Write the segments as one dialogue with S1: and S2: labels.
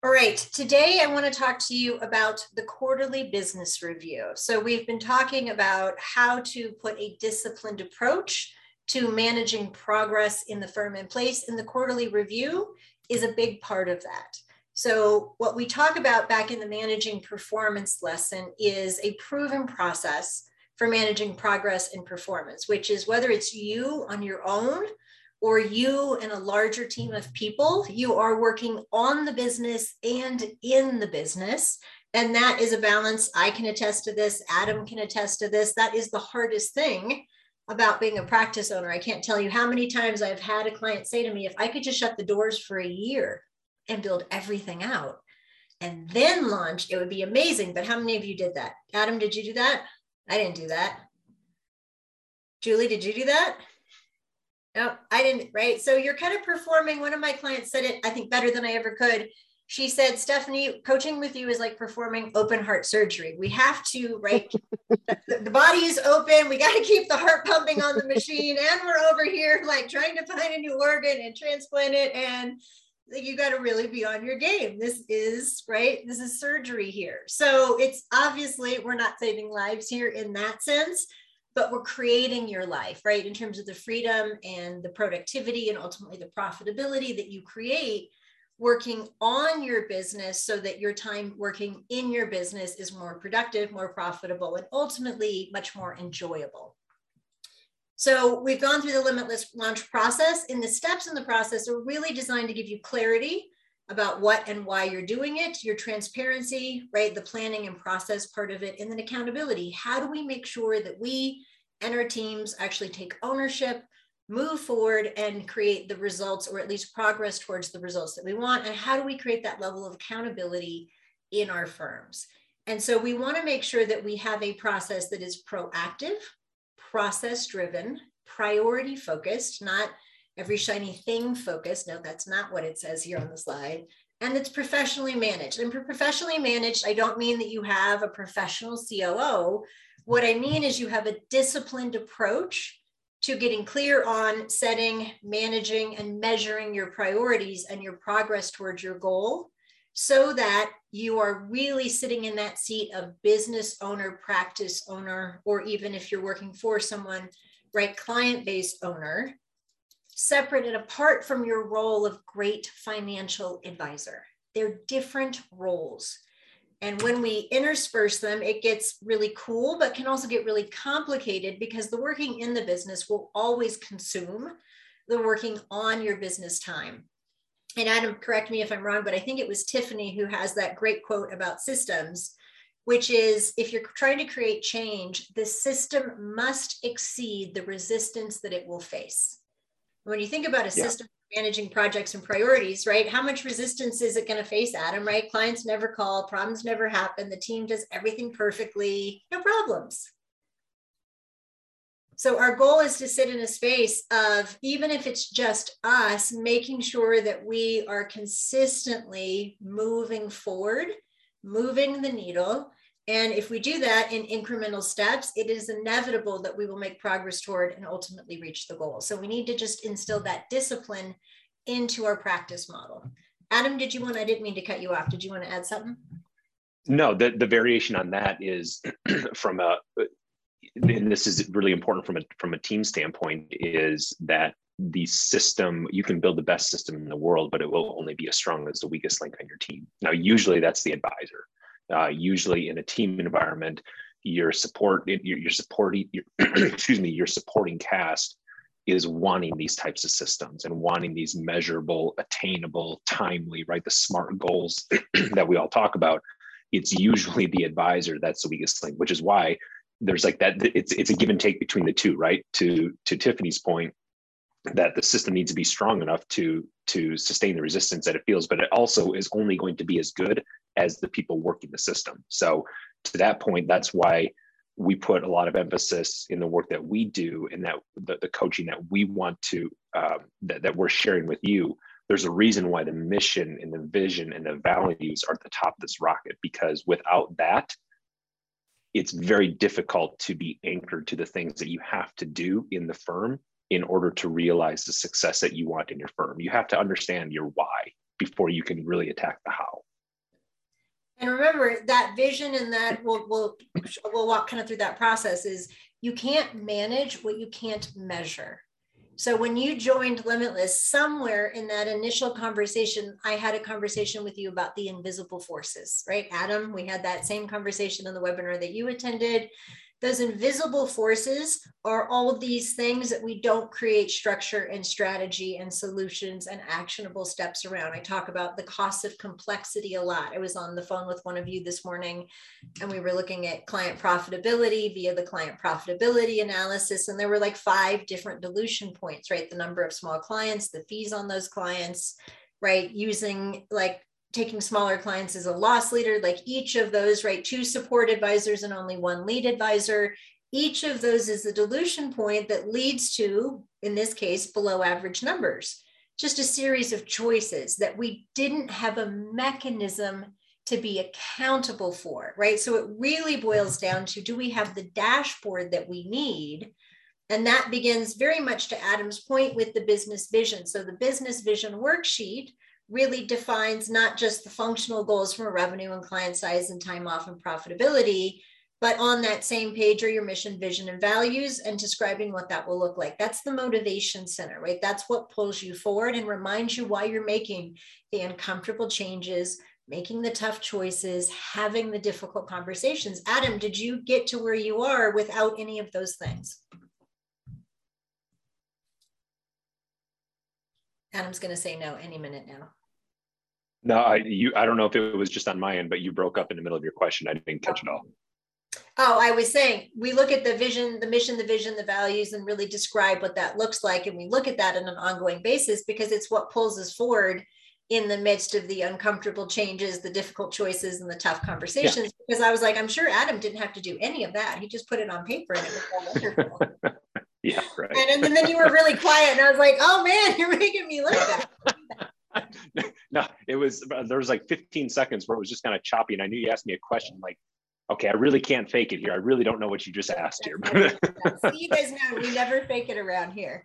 S1: All right, today I want to talk to you about the quarterly business review. So we've been talking about how to put a disciplined approach to managing progress in the firm in place, and the quarterly review is a big part of that. So what we talk about back in the managing performance lesson is a proven process for managing progress and performance, which is whether it's you on your own or you and a larger team of people, you are working on the business and in the business. And that is a balance. I can attest to this. Adam can attest to this. That is the hardest thing about being a practice owner. I can't tell you how many times I've had a client say to me, if I could just shut the doors for a year and build everything out and then launch, it would be amazing. But how many of you did that? Adam, did you do that? I didn't do that. Julie, did you do that? No, I didn't, right? So you're kind of performing. One of my clients said it, I think, better than I ever could. She said, Stephanie, coaching with you is like performing open heart surgery. We have to, right? The body is open. We got to keep the heart pumping on the machine. And we're over here like trying to find a new organ and transplant it. And you got to really be on your game. This is, right? This is surgery here. So it's obviously, we're not saving lives here in that sense, but we're creating your life, right? In terms of the freedom and the productivity and ultimately the profitability that you create working on your business so that your time working in your business is more productive, more profitable, and ultimately much more enjoyable. So we've gone through the Limitless launch process, and the steps in the process are really designed to give you clarity about what and why you're doing it, your transparency, right? The planning and process part of it, and then accountability. How do we make sure that we and our teams actually take ownership, move forward, and create the results, or at least progress towards the results that we want? And how do we create that level of accountability in our firms? And so we want to make sure that we have a process that is proactive, process-driven, priority-focused, not every shiny thing focused. No, that's not what it says here on the slide. And it's professionally managed. And for professionally managed, I don't mean that you have a professional COO. What I mean is you have a disciplined approach to getting clear on setting, managing, and measuring your priorities and your progress towards your goal so that you are really sitting in that seat of business owner, practice owner, or even if you're working for someone, right, client-based owner, separate and apart from your role of great financial advisor. They're different roles. And when we intersperse them, it gets really cool, but can also get really complicated because the working in the business will always consume the working on your business time. And Adam, correct me if I'm wrong, but I think it was Tiffany who has that great quote about systems, which is if you're trying to create change, the system must exceed the resistance that it will face. When you think about a system managing projects and priorities, right? How much resistance is it going to face, Adam, right? Clients never call, problems never happen. The team does everything perfectly, no problems. So our goal is to sit in a space of, even if it's just us, making sure that we are consistently moving forward, moving the needle. And if we do that in incremental steps, it is inevitable that we will make progress toward and ultimately reach the goal. So we need to just instill that discipline into our practice model. Adam, I didn't mean to cut you off. Did you want to add something?
S2: No, the variation on that is and this is really important from a team standpoint, is that the system, you can build the best system in the world, but it will only be as strong as the weakest link on your team. Now, usually that's the advisor. Usually in a team environment, your supporting cast is wanting these types of systems and wanting these measurable, attainable, timely, right? The SMART goals that we all talk about. It's usually the advisor that's the weakest link, which is why there's like that. It's a give and take between the two, right? To Tiffany's point, that the system needs to be strong enough to sustain the resistance that it feels, but it also is only going to be as good as the people working the system. So to that point, that's why we put a lot of emphasis in the work that we do, and that the coaching that we want to that we're sharing with you. There's a reason why the mission and the vision and the values are at the top of this rocket, because without that, it's very difficult to be anchored to the things that you have to do in the firm in order to realize the success that you want in your firm. You have to understand your why before you can really attack the how.
S1: And remember that vision, and that we'll walk kind of through that process, is you can't manage what you can't measure. So when you joined Limitless, somewhere in that initial conversation, I had a conversation with you about the invisible forces, right? Adam, we had that same conversation in the webinar that you attended. Those invisible forces are all of these things that we don't create structure and strategy and solutions and actionable steps around. I talk about the cost of complexity a lot. I was on the phone with one of you this morning, and we were looking at client profitability via the client profitability analysis. And there were like 5 different dilution points, right? The number of small clients, the fees on those clients, right? Using like taking smaller clients as a loss leader, like each of those, right? 2 support advisors and only 1 lead advisor. Each of those is a dilution point that leads to, in this case, below average numbers. Just a series of choices that we didn't have a mechanism to be accountable for, right? So it really boils down to, do we have the dashboard that we need? And that begins very much to Adam's point with the business vision. So the business vision worksheet really defines not just the functional goals from a revenue and client size and time off and profitability, but on that same page are your mission, vision, and values, and describing what that will look like. That's the motivation center, right? That's what pulls you forward and reminds you why you're making the uncomfortable changes, making the tough choices, having the difficult conversations. Adam, did you get to where you are without any of those things? Adam's going to say no any minute now.
S2: No, I don't know if it was just on my end, but you broke up in the middle of your question. I didn't catch it all.
S1: Oh, I was saying, we look at the vision, the mission, the vision, the values, and really describe what that looks like. And we look at that on an ongoing basis because it's what pulls us forward in the midst of the uncomfortable changes, the difficult choices, and the tough conversations. Yeah. Because I was like, I'm sure Adam didn't have to do any of that. He just put it on paper and it was all wonderful.
S2: Yeah, right.
S1: And then you were really quiet, and I was like, oh man, you're making me look bad.
S2: No, there was like 15 seconds where it was just kind of choppy, and I knew you asked me a question like, okay, I really can't fake it here. I really don't know what you just asked here.
S1: So you guys know we never fake it around here.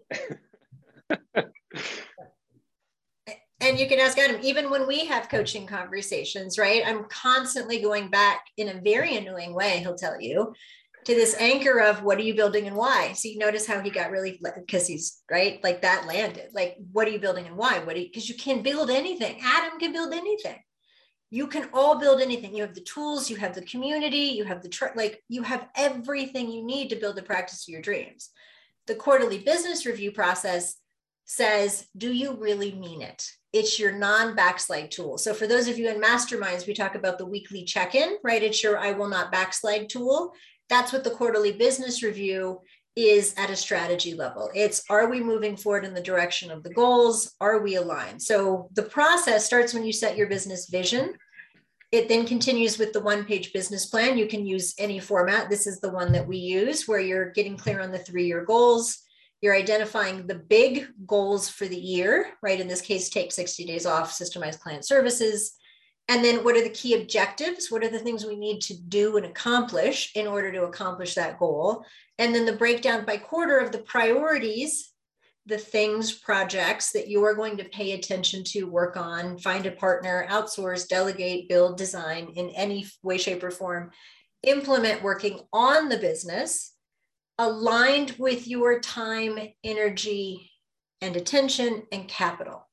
S1: And you can ask Adam, even when we have coaching conversations, right? I'm constantly going back in a very annoying way, he'll tell you, to this anchor of what are you building and why? So you notice how he got really, because he's right, like that landed, like, what are you building and why? Because you can build anything. Adam can build anything. You can all build anything. You have the tools, you have the community, you have you have everything you need to build the practice of your dreams. The quarterly business review process says, do you really mean it? It's your non-backslide tool. So for those of you in masterminds, we talk about the weekly check-in, right? It's your I will not backslide tool. That's what the quarterly business review is at a strategy level. It's, are we moving forward in the direction of the goals? Are we aligned? So the process starts when you set your business vision. It then continues with the 1-page business plan. You can use any format. This is the one that we use, where you're getting clear on the 3-year goals. You're identifying the big goals for the year, right? In this case, take 60 days off, systemize client services. And then what are the key objectives? What are the things we need to do and accomplish in order to accomplish that goal? And then the breakdown by quarter of the priorities, the things, projects that you are going to pay attention to, work on, find a partner, outsource, delegate, build, design in any way, shape, or form, implement working on the business, aligned with your time, energy, and attention and capital.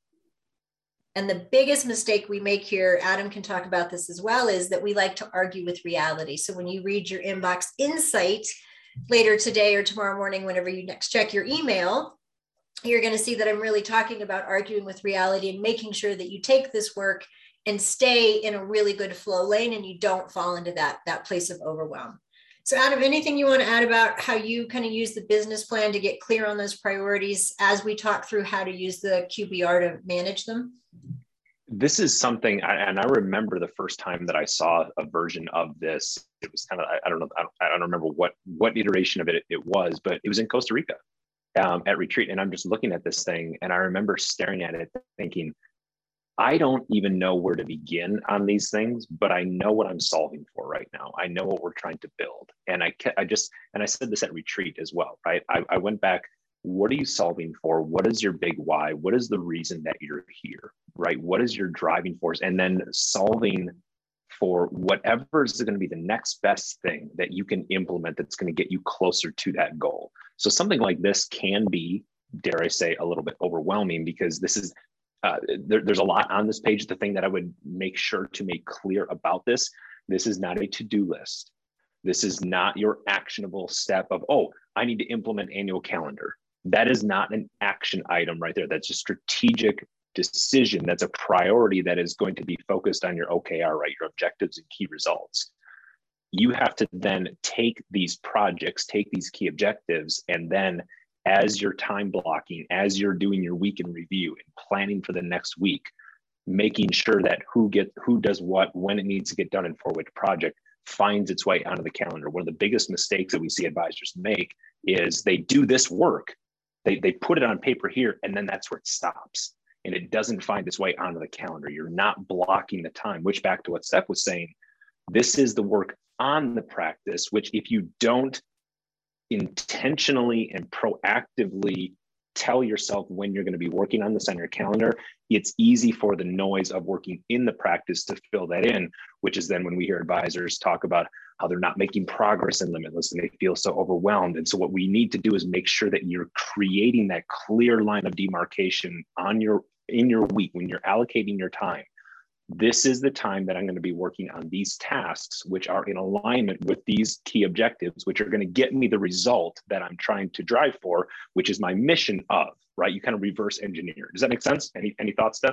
S1: And the biggest mistake we make here, Adam can talk about this as well, is that we like to argue with reality. So when you read your inbox insight later today or tomorrow morning, whenever you next check your email, you're going to see that I'm really talking about arguing with reality and making sure that you take this work and stay in a really good flow lane and you don't fall into that place of overwhelm. So Adam, anything you want to add about how you kind of use the business plan to get clear on those priorities as we talk through how to use the QBR to manage them?
S2: This is something, and I remember the first time that I saw a version of this. It was kind of, I don't know, I don't remember what iteration of it was, but it was in Costa Rica at retreat. And I'm just looking at this thing, and I remember staring at it thinking, I don't even know where to begin on these things, but I know what I'm solving for right now. I know what we're trying to build. And I said this at retreat as well, right? I went back, what are you solving for? What is your big why? What is the reason that you're here, right? What is your driving force? And then solving for whatever is going to be the next best thing that you can implement that's going to get you closer to that goal. So something like this can be, dare I say, a little bit overwhelming, because this is there's a lot on this page. The thing that I would make sure to make clear about this is not a to-do list. This is not your actionable step of, oh, I need to implement annual calendar. That is not an action item right there. That's a strategic decision. That's a priority that is going to be focused on your OKR, right? Your objectives and key results. You have to then take these projects, take these key objectives, and then as you're time blocking, as you're doing your week in review and planning for the next week, making sure that who does what, when it needs to get done, and for which project finds its way onto the calendar. One of the biggest mistakes that we see advisors make is they do this work, they put it on paper here, and then that's where it stops. And it doesn't find its way onto the calendar. You're not blocking the time, which, back to what Steph was saying, this is the work on the practice, which if you don't intentionally and proactively tell yourself when you're going to be working on this on your calendar, it's easy for the noise of working in the practice to fill that in, which is then when we hear advisors talk about how they're not making progress in Limitless and they feel so overwhelmed. And so what we need to do is make sure that you're creating that clear line of demarcation in your week when you're allocating your time. This is the time that I'm going to be working on these tasks, which are in alignment with these key objectives, which are going to get me the result that I'm trying to drive for, which is my mission of, right? You kind of reverse engineer. Does that make sense? Any thoughts, Steph?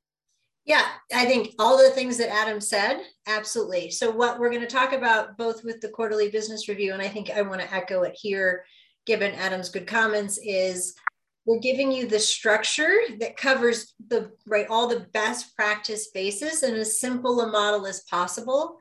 S1: Yeah, I think all the things that Adam said, absolutely. So what we're going to talk about both with the quarterly business review, and I think I want to echo it here, given Adam's good comments, is we're giving you the structure that covers all the best practice basis in as simple a model as possible.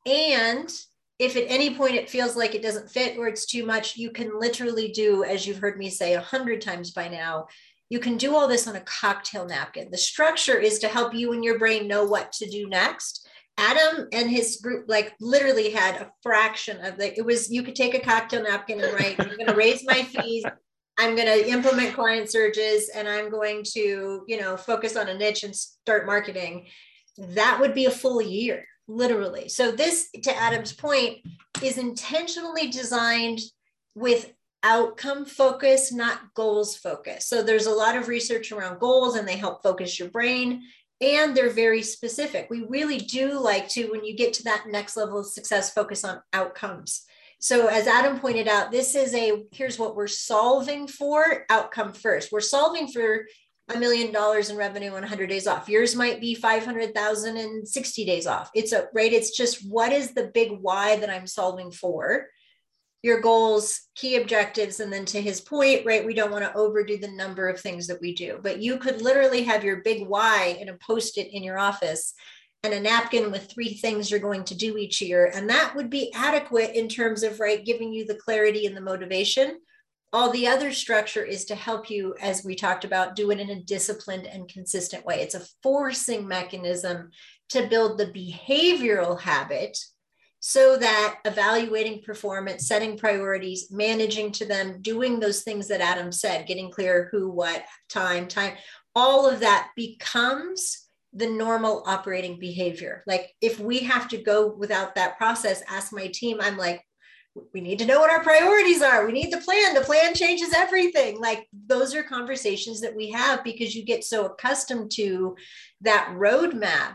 S1: And if at any point it feels like it doesn't fit or it's too much, you can literally do, as you've heard me say 100 times by now, you can do all this on a cocktail napkin. The structure is to help you and your brain know what to do next. Adam and his group literally had a fraction of you could take a cocktail napkin and write, I'm going to raise my fees, I'm going to implement client surges, and I'm going to, focus on a niche and start marketing. That would be a full year, literally. So this, to Adam's point, is intentionally designed with outcome focus, not goals focus. So there's a lot of research around goals and they help focus your brain, and they're very specific. We really do like to, when you get to that next level of success, focus on outcomes. So as Adam pointed out, here's what we're solving for, outcome first. We're solving for $1 million in revenue and 100 days off. Yours might be 500,000 and 60 days off. It's just, what is the big why that I'm solving for? Your goals, key objectives, and then to his point, right, we don't want to overdo the number of things that we do, but you could literally have your big why in a Post-it in your office and a napkin with 3 things you're going to do each year. And that would be adequate in terms of, giving you the clarity and the motivation. All the other structure is to help you, as we talked about, do it in a disciplined and consistent way. It's a forcing mechanism to build the behavioral habit so that evaluating performance, setting priorities, managing to them, doing those things that Adam said, getting clear who, what, time, all of that becomes the normal operating behavior. If we have to go without that process, ask my team, I'm like, we need to know what our priorities are. We need the plan. The plan changes everything. Those are conversations that we have because you get so accustomed to that roadmap.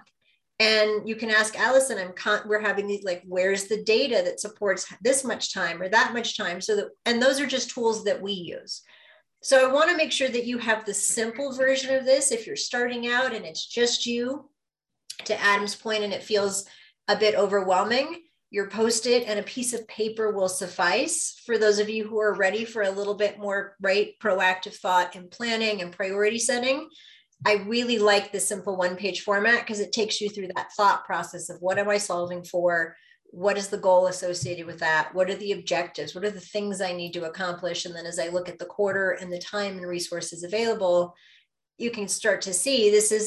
S1: And you can ask Allison, we're having these, where's the data that supports this much time or that much time? And those are just tools that we use. So I want to make sure that you have the simple version of this. If you're starting out and it's just you, to Adam's point, and it feels a bit overwhelming, your Post-it and a piece of paper will suffice. For those of you who are ready for a little bit more proactive thought and planning and priority setting, I really like the simple 1-page format because it takes you through that thought process of what am I solving for? What is the goal associated with that? What are the objectives? What are the things I need to accomplish? And then as I look at the quarter and the time and resources available, you can start to see this is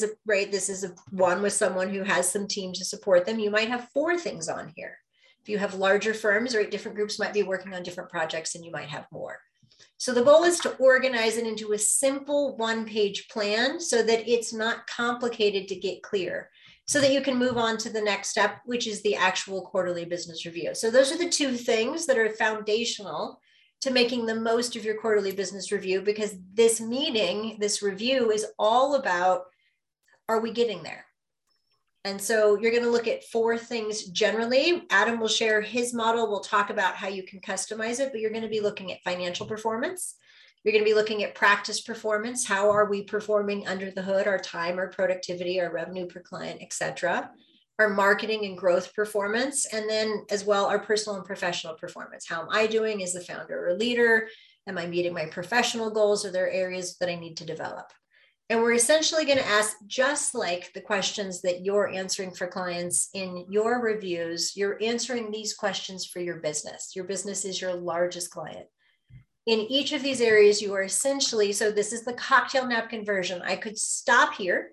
S1: one with someone who has some team to support them. You might have 4 things on here. If you have larger firms, different groups might be working on different projects and you might have more. So the goal is to organize it into a simple 1-page plan so that it's not complicated to get clear. so that you can move on to the next step, which is the actual quarterly business review. So those are the two things that are foundational to making the most of your quarterly business review, because this meeting, this review is all about, are we getting there? And so you're going to look at 4 things generally. Adam will share his model. We'll talk about how you can customize it, but you're going to be looking at financial performance. You're going to be looking at practice performance. How are we performing under the hood? Our time, our productivity, our revenue per client, et cetera. Our marketing and growth performance. And then as well, our personal and professional performance. How am I doing as the founder or leader? Am I meeting my professional goals? Are there areas that I need to develop? And we're essentially going to ask, just like the questions that you're answering for clients in your reviews, you're answering these questions for your business. Your business is your largest client. In each of these areas, you are essentially, so this is the cocktail napkin version. I could stop here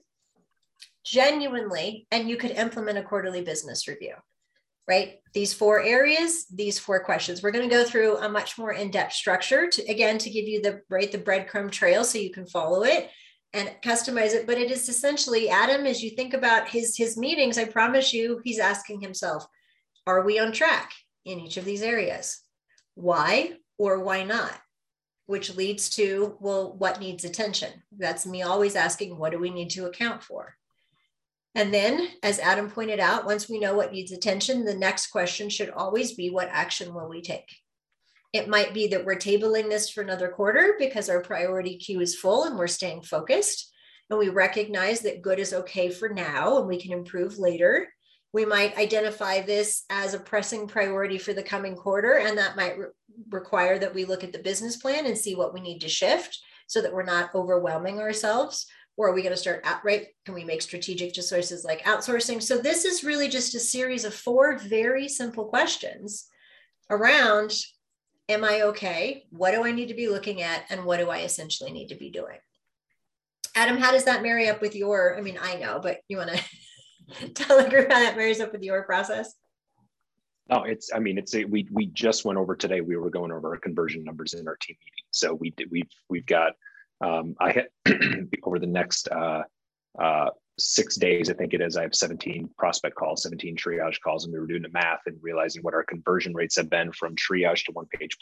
S1: genuinely, and you could implement a quarterly business review, right? These 4 areas, these 4 questions. We're going to go through a much more in-depth structure to give you the breadcrumb trail so you can follow it and customize it. But it is essentially, Adam, as you think about his meetings, I promise you, he's asking himself, are we on track in each of these areas? Why or why not? Which leads to, well, what needs attention? That's me always asking, what do we need to account for? And then, as Adam pointed out, once we know what needs attention, the next question should always be, what action will we take? It might be that we're tabling this for another quarter because our priority queue is full and we're staying focused. And we recognize that good is okay for now and we can improve later. We might identify this as a pressing priority for the coming quarter, and that might require that we look at the business plan and see what we need to shift so that we're not overwhelming ourselves. Or are we going to start outright? Can we make strategic choices like outsourcing? So this is really just a series of 4 very simple questions around, am I okay? What do I need to be looking at? And what do I essentially need to be doing? Adam, how does that marry up with your, I know, but you want to tell the group how that marries up with your process?
S2: No, we just went over today. We were going over our conversion numbers in our team meeting. So we've got, I had over the next 6 days, I think it is, I have 17 prospect calls, 17 triage calls, and we were doing the math and realizing what our conversion rates have been from triage to one-page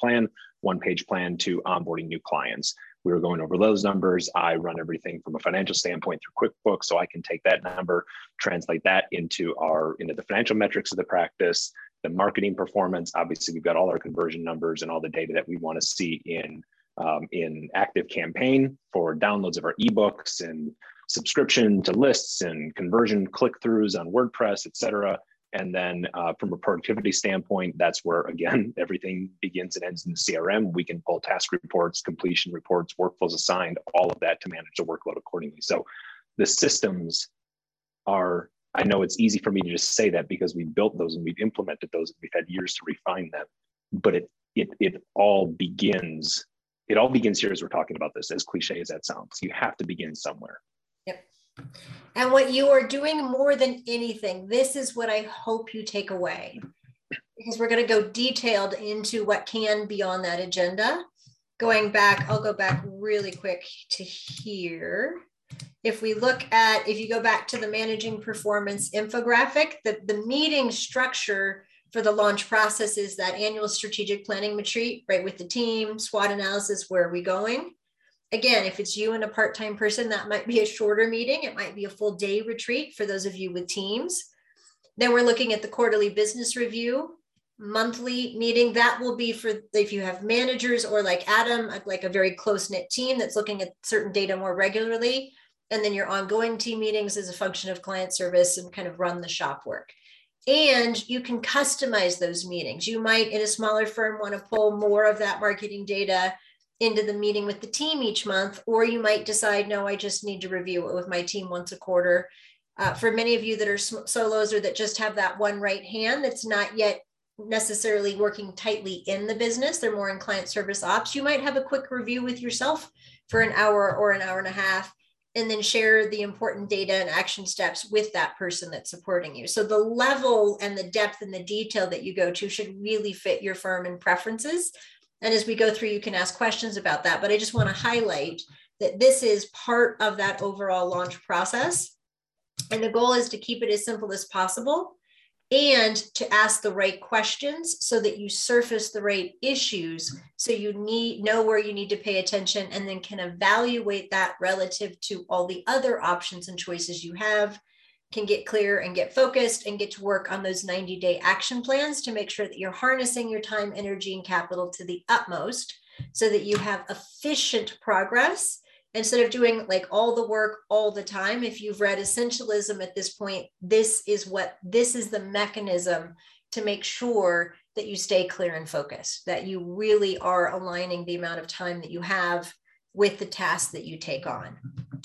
S2: plan to onboarding new clients. We were going over those numbers. I run everything from a financial standpoint through QuickBooks, so I can take that number, translate that into the financial metrics of the practice, the marketing performance. Obviously, we've got all our conversion numbers and all the data that we want to see in Active Campaign for downloads of our ebooks and subscription to lists and conversion click-throughs on WordPress, et cetera. And then from a productivity standpoint, that's where, again, everything begins and ends in the CRM. We can pull task reports, completion reports, workflows assigned, all of that to manage the workload accordingly. So the systems are, I know it's easy for me to just say that because we built those and we've implemented those and we've had years to refine them, but it all begins here as we're talking about this, as cliche as that sounds. You have to begin somewhere.
S1: Yep. And what you are doing more than anything, this is what I hope you take away, because we're going to go detailed into what can be on that agenda. I'll go back really quick to here. If you go back to the managing performance infographic, the meeting structure for the launch process is that annual strategic planning retreat, right, with the team, SWOT analysis, where are we going? Again, if it's you and a part-time person, that might be a shorter meeting. It might be a full day retreat for those of you with teams. Then we're looking at the quarterly business review, monthly meeting. That will be for if you have managers or like Adam, like a very close-knit team that's looking at certain data more regularly. And then your ongoing team meetings is a function of client service and kind of run the shop work. And you can customize those meetings. You might, in a smaller firm, want to pull more of that marketing data into the meeting with the team each month, or you might decide, no, I just need to review it with my team once a quarter. For many of you that are solos or that just have that one right hand that's not yet necessarily working tightly in the business, they're more in client service ops, you might have a quick review with yourself for an hour or an hour and a half, and then share the important data and action steps with that person that's supporting you. So the level and the depth and the detail that you go to should really fit your firm and preferences. And as we go through, you can ask questions about that. But I just want to highlight that this is part of that overall launch process. And the goal is to keep it as simple as possible and to ask the right questions so that you surface the right issues. So you know where you need to pay attention and then can evaluate that relative to all the other options and choices you have, can get clear and get focused and get to work on those 90-day action plans to make sure that you're harnessing your time, energy, and capital to the utmost so that you have efficient progress instead of doing like all the work all the time. If you've read Essentialism at this point, this is the mechanism to make sure that you stay clear and focused, that you really are aligning the amount of time that you have with the tasks that you take on.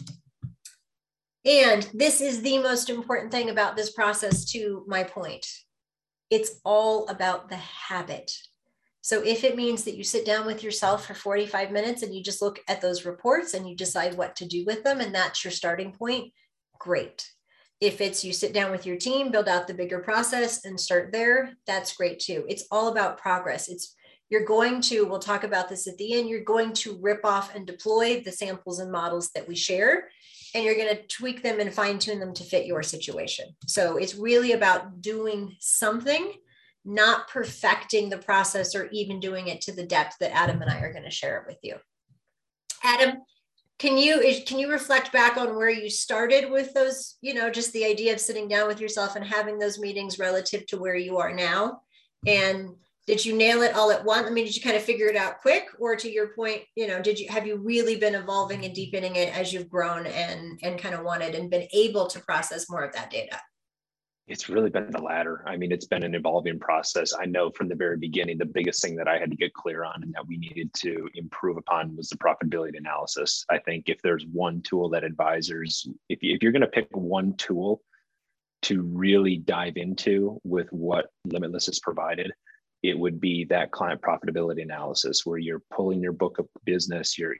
S1: And this is the most important thing about this process, to my point. It's all about the habit. So if it means that you sit down with yourself for 45 minutes and you just look at those reports and you decide what to do with them, and that's your starting point, great. If it's you sit down with your team, build out the bigger process and start there, that's great too. It's all about progress. We'll talk about this at the end, you're going to rip off and deploy the samples and models that we share, and you're going to tweak them and fine tune them to fit your situation. So it's really about doing something, not perfecting the process or even doing it to the depth that Adam and I are going to share it with you. Adam, can you reflect back on where you started with those, just the idea of sitting down with yourself and having those meetings relative to where you are now? And did you nail it all at once? I mean, did you kind of figure it out quick, or to your point, have you really been evolving and deepening it as you've grown and kind of wanted and been able to process more of that data?
S2: It's really been the latter. I mean, it's been an evolving process. I know from the very beginning, the biggest thing that I had to get clear on and that we needed to improve upon was the profitability analysis. I think if there's one tool that advisors, if you're going to pick one tool to really dive into with what Limitless has provided, it would be that client profitability analysis, where you're pulling your book of business, you're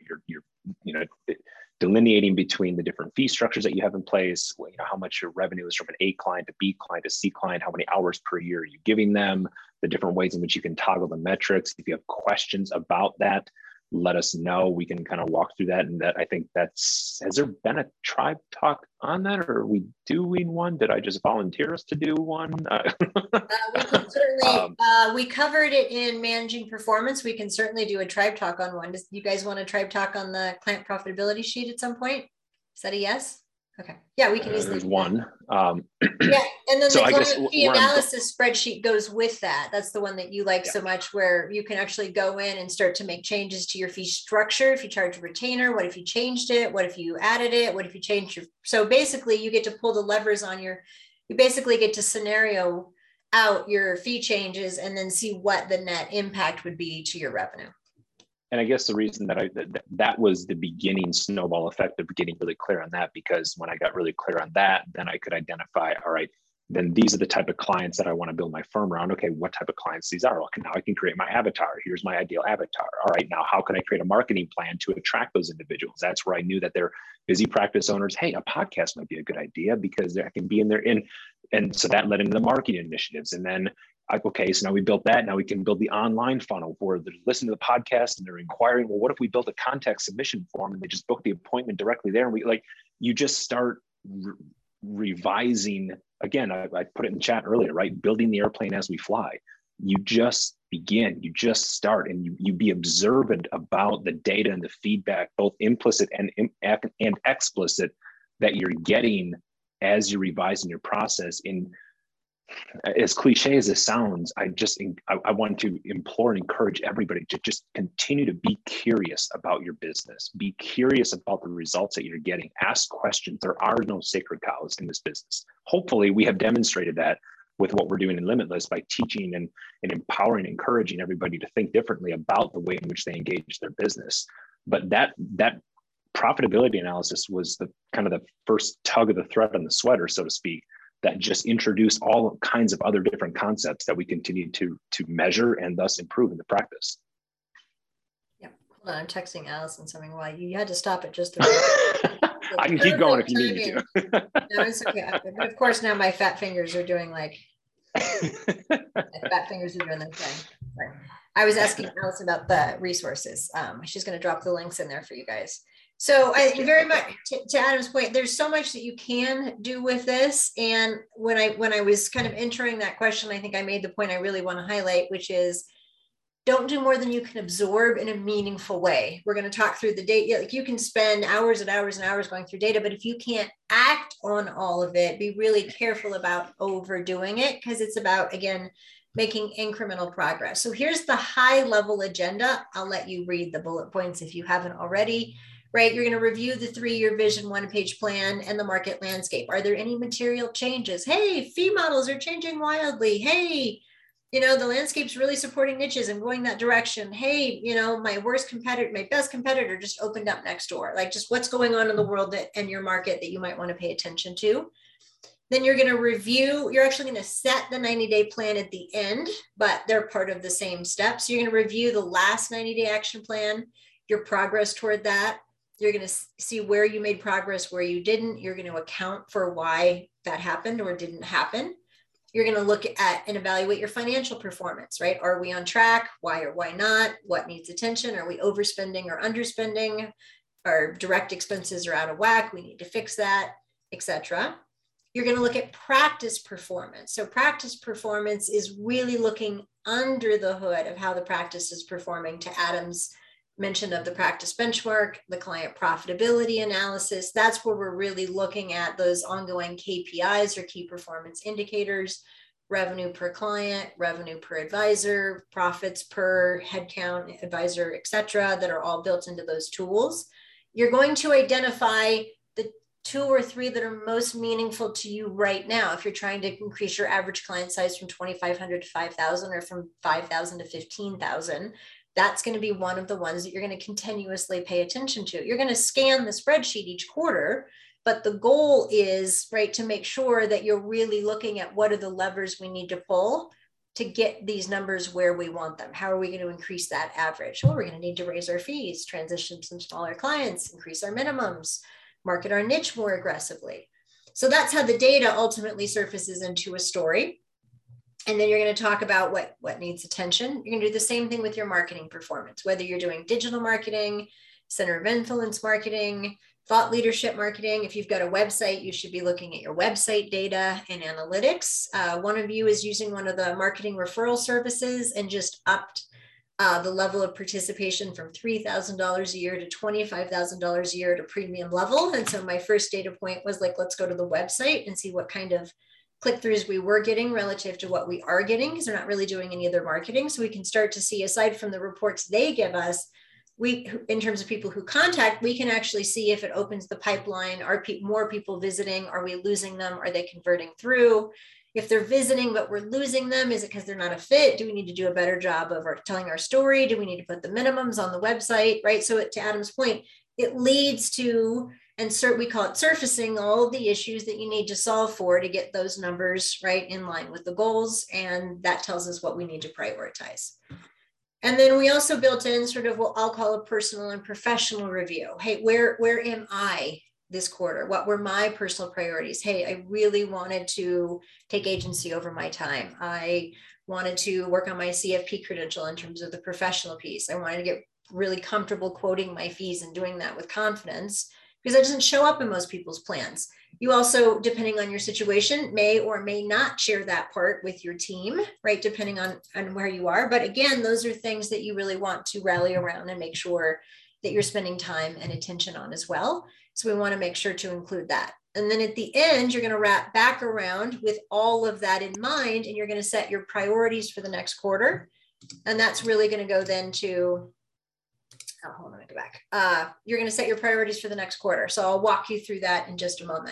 S2: delineating between the different fee structures that you have in place, how much your revenue is from an A client to B client to C client, how many hours per year are you giving them, the different ways in which you can toggle the metrics. If you have questions about that, let us know. We can kind of walk through that. And that, I think has there been a tribe talk on that, or are we doing one? Did I just volunteer us to do one?
S1: We can certainly, we covered it in managing performance. We can certainly do a tribe talk on one. Do you guys want a tribe talk on the client profitability sheet at some point? Is that a yes? Okay. Yeah, we can easily.
S2: There's one.
S1: Yeah, and then so the client fee analysis spreadsheet goes with that. That's the one that you like so much, where you can actually go in and start to make changes to your fee structure. If you charge a retainer, what if you changed it? What if you added it? What if you changed so basically you get to pull the levers on you basically get to scenario out your fee changes and then see what the net impact would be to your revenue.
S2: And I guess the reason that was the beginning snowball effect of getting really clear on that, because when I got really clear on that, then I could identify, all right, then these are the type of clients that I want to build my firm around. Okay, what type of clients these are? Okay, now I can create my avatar. Here's my ideal avatar. All right, now how can I create a marketing plan to attract those individuals? That's where I knew that they're busy practice owners. Hey, a podcast might be a good idea because I can be in there. And so that led into the marketing initiatives. And then okay, so now we built that. Now we can build the online funnel where they're listening to the podcast and they're inquiring, well, what if we built a contact submission form and they just book the appointment directly there? And you just start revising. Again, I put it in the chat earlier, right? Building the airplane as we fly. You just begin, you just start, and you be observant about the data and the feedback, both implicit and explicit, that you're getting as you're revising your process. As cliche as it sounds, I want to implore and encourage everybody to just continue to be curious about your business. Be curious about the results that you're getting. Ask questions. There are no sacred cows in this business. Hopefully, we have demonstrated that with what we're doing in Limitless by teaching and empowering, encouraging everybody to think differently about the way in which they engage their business. But that profitability analysis was the kind of the first tug of the thread on the sweater, so to speak, that just introduced all kinds of other different concepts that we continue to measure and thus improve in the practice.
S1: Yep. Hold on, I'm texting Allison something. Why you had to stop it just.
S2: I can keep going if you need me to.
S1: No, it's okay. But of course, now my fat fingers are doing my fat fingers are doing their thing. Right. I was asking Allison about the resources. She's going to drop the links in there for you guys. So I very much to Adam's point, there's so much that you can do with this. And when I was kind of entering that question, I think I made the point I really want to highlight, which is don't do more than you can absorb in a meaningful way. We're going to talk through the data. Like you can spend hours and hours and hours going through data, but if you can't act on all of it, be really careful about overdoing it, because it's about, again, making incremental progress. So here's the high level agenda. I'll let you read the bullet points if you haven't already, right? You're going to review the 3-year vision, 1-page plan and the market landscape. Are there any material changes? Hey, fee models are changing wildly. Hey, you know, the landscape's really supporting niches and going that direction. Hey, you know, my best competitor just opened up next door. Like just what's going on in the world and your market that you might want to pay attention to. Then you're going to review, you're actually going to set the 90-day plan at the end, but they're part of the same steps. You're going to review the last 90-day action plan, your progress toward that. You're going to see where you made progress, where you didn't. You're going to account for why that happened or didn't happen. You're going to look at and evaluate your financial performance, right? Are we on track? Why or why not? What needs attention? Are we overspending or underspending? Our direct expenses are out of whack. We need to fix that, etc. You're going to look at practice performance. So practice performance is really looking under the hood of how the practice is performing, to Adam's mention of the practice benchmark, the client profitability analysis. That's where we're really looking at those ongoing KPIs or key performance indicators, revenue per client, revenue per advisor, profits per headcount advisor, et cetera, that are all built into those tools. You're going to identify the 2 or 3 that are most meaningful to you right now. If you're trying to increase your average client size from 2,500 to 5,000 or from 5,000 to 15,000, that's going to be one of the ones that you're going to continuously pay attention to. You're going to scan the spreadsheet each quarter, but the goal is, right, to make sure that you're really looking at what are the levers we need to pull to get these numbers where we want them. How are we going to increase that average? Well, we're going to need to raise our fees, transition some smaller clients, increase our minimums, market our niche more aggressively. So that's how the data ultimately surfaces into a story. And then you're going to talk about what needs attention. You're going to do the same thing with your marketing performance, whether you're doing digital marketing, center of influence marketing, thought leadership marketing. If you've got a website, you should be looking at your website data and analytics. One of you is using one of the marketing referral services and just upped the level of participation from $3,000 a year to $25,000 a year at a premium level. And so my first data point was like, let's go to the website and see what kind of click-throughs we were getting relative to what we are getting, because they're not really doing any other marketing. So we can start to see, aside from the reports they give us, in terms of people who contact, we can actually see if it opens the pipeline. Are more people visiting? Are we losing them? Are they converting through? If they're visiting, but we're losing them, is it because they're not a fit? Do we need to do a better job of telling our story? Do we need to put the minimums on the website, right? So to Adam's point, it leads to, and we call it surfacing, all of the issues that you need to solve for to get those numbers right in line with the goals. And that tells us what we need to prioritize. And then we also built in sort of what I'll call a personal and professional review. Hey, where am I this quarter? What were my personal priorities? Hey, I really wanted to take agency over my time. I wanted to work on my CFP credential in terms of the professional piece. I wanted to get really comfortable quoting my fees and doing that with confidence, because that doesn't show up in most people's plans. You also, depending on your situation, may or may not share that part with your team, right? Depending on where you are. But again, those are things that you really want to rally around and make sure that you're spending time and attention on as well. So we want to make sure to include that. And then at the end, you're going to wrap back around with all of that in mind, and you're going to set your priorities for the next quarter. And that's really going to go then to, oh, hold on, let me go back. You're going to set your priorities for the next quarter. So I'll walk you through that in just a moment.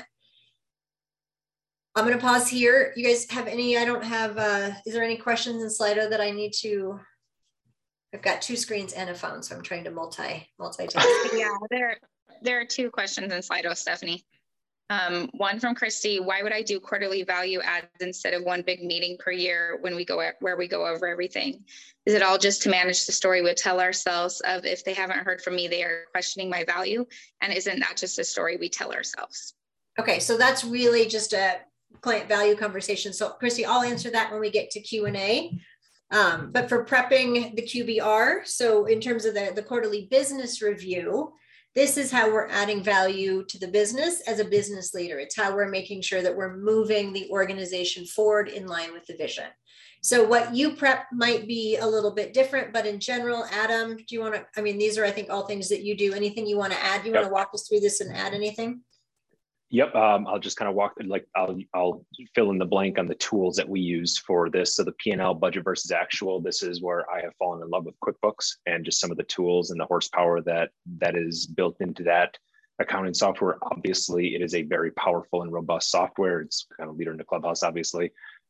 S1: I'm going to pause here. You guys have any, I don't have, is there any questions in Slido that I need to, I've got 2 screens and a phone, so I'm trying to multitask.
S3: Yeah, there are 2 questions in Slido, Stephanie. One from Christy: why would I do quarterly value adds instead of one big meeting per year when we go where we go over everything? Is it all just to manage the story we tell ourselves of, if they haven't heard from me, they are questioning my value? And isn't that just a story we tell ourselves?
S1: Okay, so that's really just a client value conversation. So Christy, I'll answer that when we get to Q&A. But for prepping the QBR, so in terms of the quarterly business review, This is how we're adding value to the business as a business leader. It's how we're making sure that we're moving the organization forward in line with the vision. So what you prep might be a little bit different, but in general, Adam, do you want to, I mean, these are, I think, all things that you do. Anything you want to add? You want to walk us through this and add anything?
S2: Yep, I'll just kind of walk, like I'll fill in the blank on the tools that we use for this. So the P&L, budget versus actual, this is where I have fallen in love with QuickBooks and just some of the tools and the horsepower that is built into that accounting software. Obviously, it is a very powerful and robust software. It's kind of leader in the clubhouse, obviously.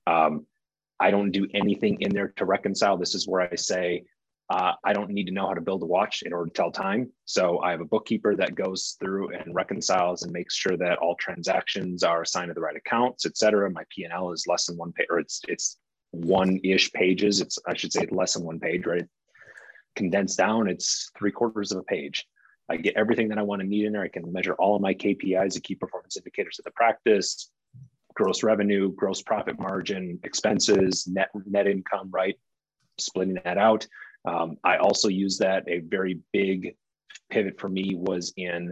S2: I don't do anything in there to reconcile. This is where I say, I don't need to know how to build a watch in order to tell time. So I have a bookkeeper that goes through and reconciles and makes sure that all transactions are assigned to the right accounts, et cetera. My P&L is less than one page, or it's one-ish pages. I should say less than one page, right? Condensed down, it's 3/4 of a page. I get everything that I want to need in there. I can measure all of my KPIs, the key performance indicators of the practice, gross revenue, gross profit margin, expenses, net income, right? Splitting that out. I also use that. A very big pivot for me was in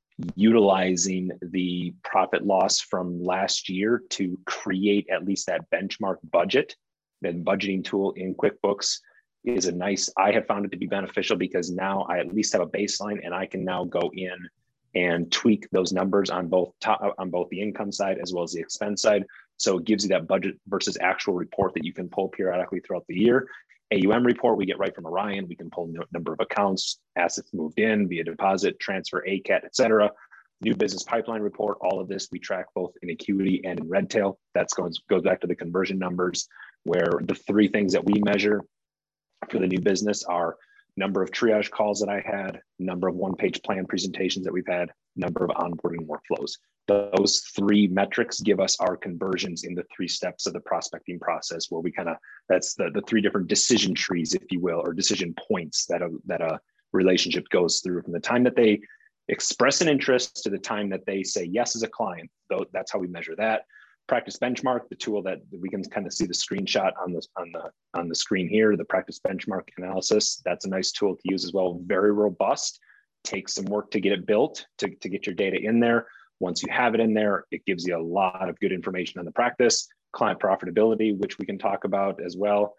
S2: utilizing the profit loss from last year to create at least that benchmark budget. Then budgeting tool in QuickBooks is I have found it to be beneficial because now I at least have a baseline and I can now go in and tweak those numbers on both the income side as well as the expense side. So it gives you that budget versus actual report that you can pull periodically throughout the year. AUM report, we get right from Orion. We can pull number of accounts, assets moved in via deposit, transfer, ACAT, et cetera. New business pipeline report, all of this we track both in Acuity and in Redtail. That goes back to the conversion numbers, where the three things that we measure for the new business are number of triage calls that I had, number of one-page plan presentations that we've had, number of onboarding workflows. Those three metrics give us our conversions in the 3 steps of the prospecting process, where we that's the 3 different decision trees, if you will, or decision points that a relationship goes through from the time that they express an interest to the time that they say yes as a client. That's how we measure that. Practice Benchmark, the tool that we can kind of see the screenshot on the screen here, the Practice Benchmark analysis. That's a nice tool to use as well. Very robust. Takes some work to get it built, to get your data in there. Once you have it in there, it gives you a lot of good information on the practice. Client profitability, which we can talk about as well.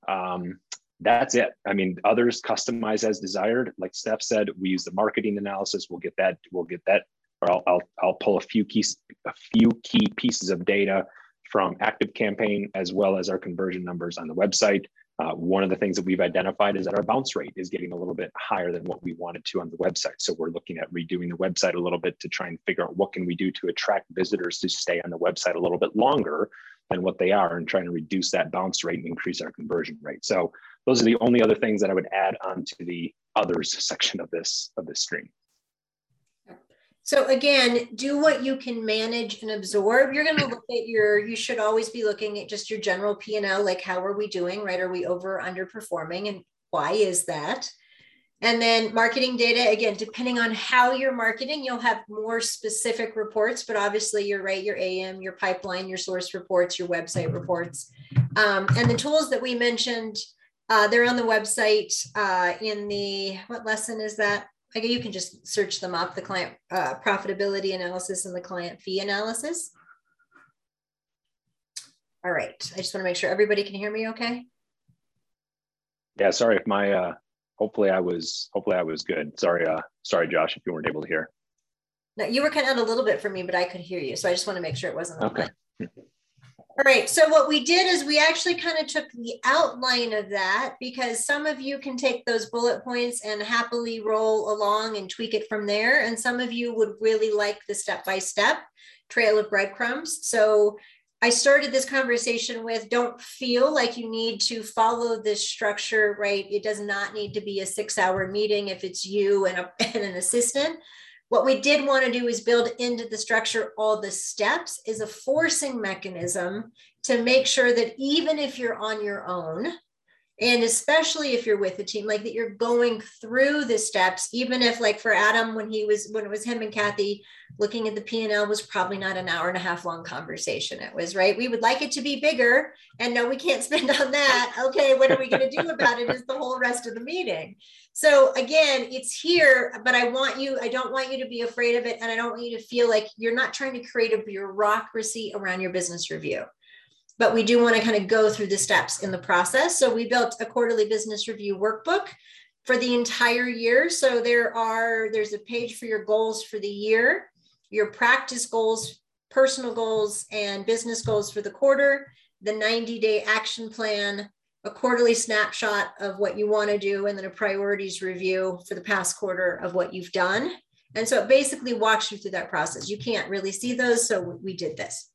S2: That's it. I mean, others customize as desired. Like Steph said, we use the marketing analysis. We'll get that. Or I'll pull a few key pieces of data from ActiveCampaign as well as our conversion numbers on the website. One of the things that we've identified is that our bounce rate is getting a little bit higher than what we wanted to on the website. So we're looking at redoing the website a little bit to try and figure out what can we do to attract visitors to stay on the website a little bit longer than what they are, and trying to reduce that bounce rate and increase our conversion rate. So those are the only other things that I would add onto the others section of this screen.
S1: So again, do what you can manage and absorb. You're going to look at you should always be looking at just your general P&L, like how are we doing, right? Are we over or underperforming, and why is that? And then marketing data, again, depending on how you're marketing, you'll have more specific reports, but obviously you're right, your AM, your pipeline, your source reports, your website reports. And the tools that we mentioned, they're on the website what lesson is that? You can just search them up, the client profitability analysis and the client fee analysis. All right, I just want to make sure everybody can hear me okay.
S2: Yeah, sorry if my, hopefully I was good. Sorry, Josh, if you weren't able to hear.
S1: No, you were cutting out a little bit for me, but I could hear you. So I just want to make sure it wasn't
S2: okay.
S1: All right, so what we did is we actually kind of took the outline of that, because some of you can take those bullet points and happily roll along and tweak it from there. And some of you would really like the step-by-step trail of breadcrumbs. So I started this conversation with, don't feel like you need to follow this structure, right? It does not need to be a 6-hour meeting if it's you and an assistant. What we did want to do is build into the structure all the steps is a forcing mechanism to make sure that even if you're on your own, And especially if you're with a team, like that you're going through the steps, even if like for Adam, when it was him and Kathy, looking at the P&L was probably not an hour and a half long conversation. It was, right, we would like it to be bigger, and no, we can't spend on that. Okay, what are we going to do about it is the whole rest of the meeting. So again, it's here, but I don't want you to be afraid of it. And I don't want you to feel like you're not trying to create a bureaucracy around your business review. But we do want to kind of go through the steps in the process. So we built a quarterly business review workbook for the entire year. So there's a page for your goals for the year, your practice goals, personal goals, and business goals for the quarter, the 90-day action plan, a quarterly snapshot of what you want to do, and then a priorities review for the past quarter of what you've done. And so it basically walks you through that process. You can't really see those, so we did this.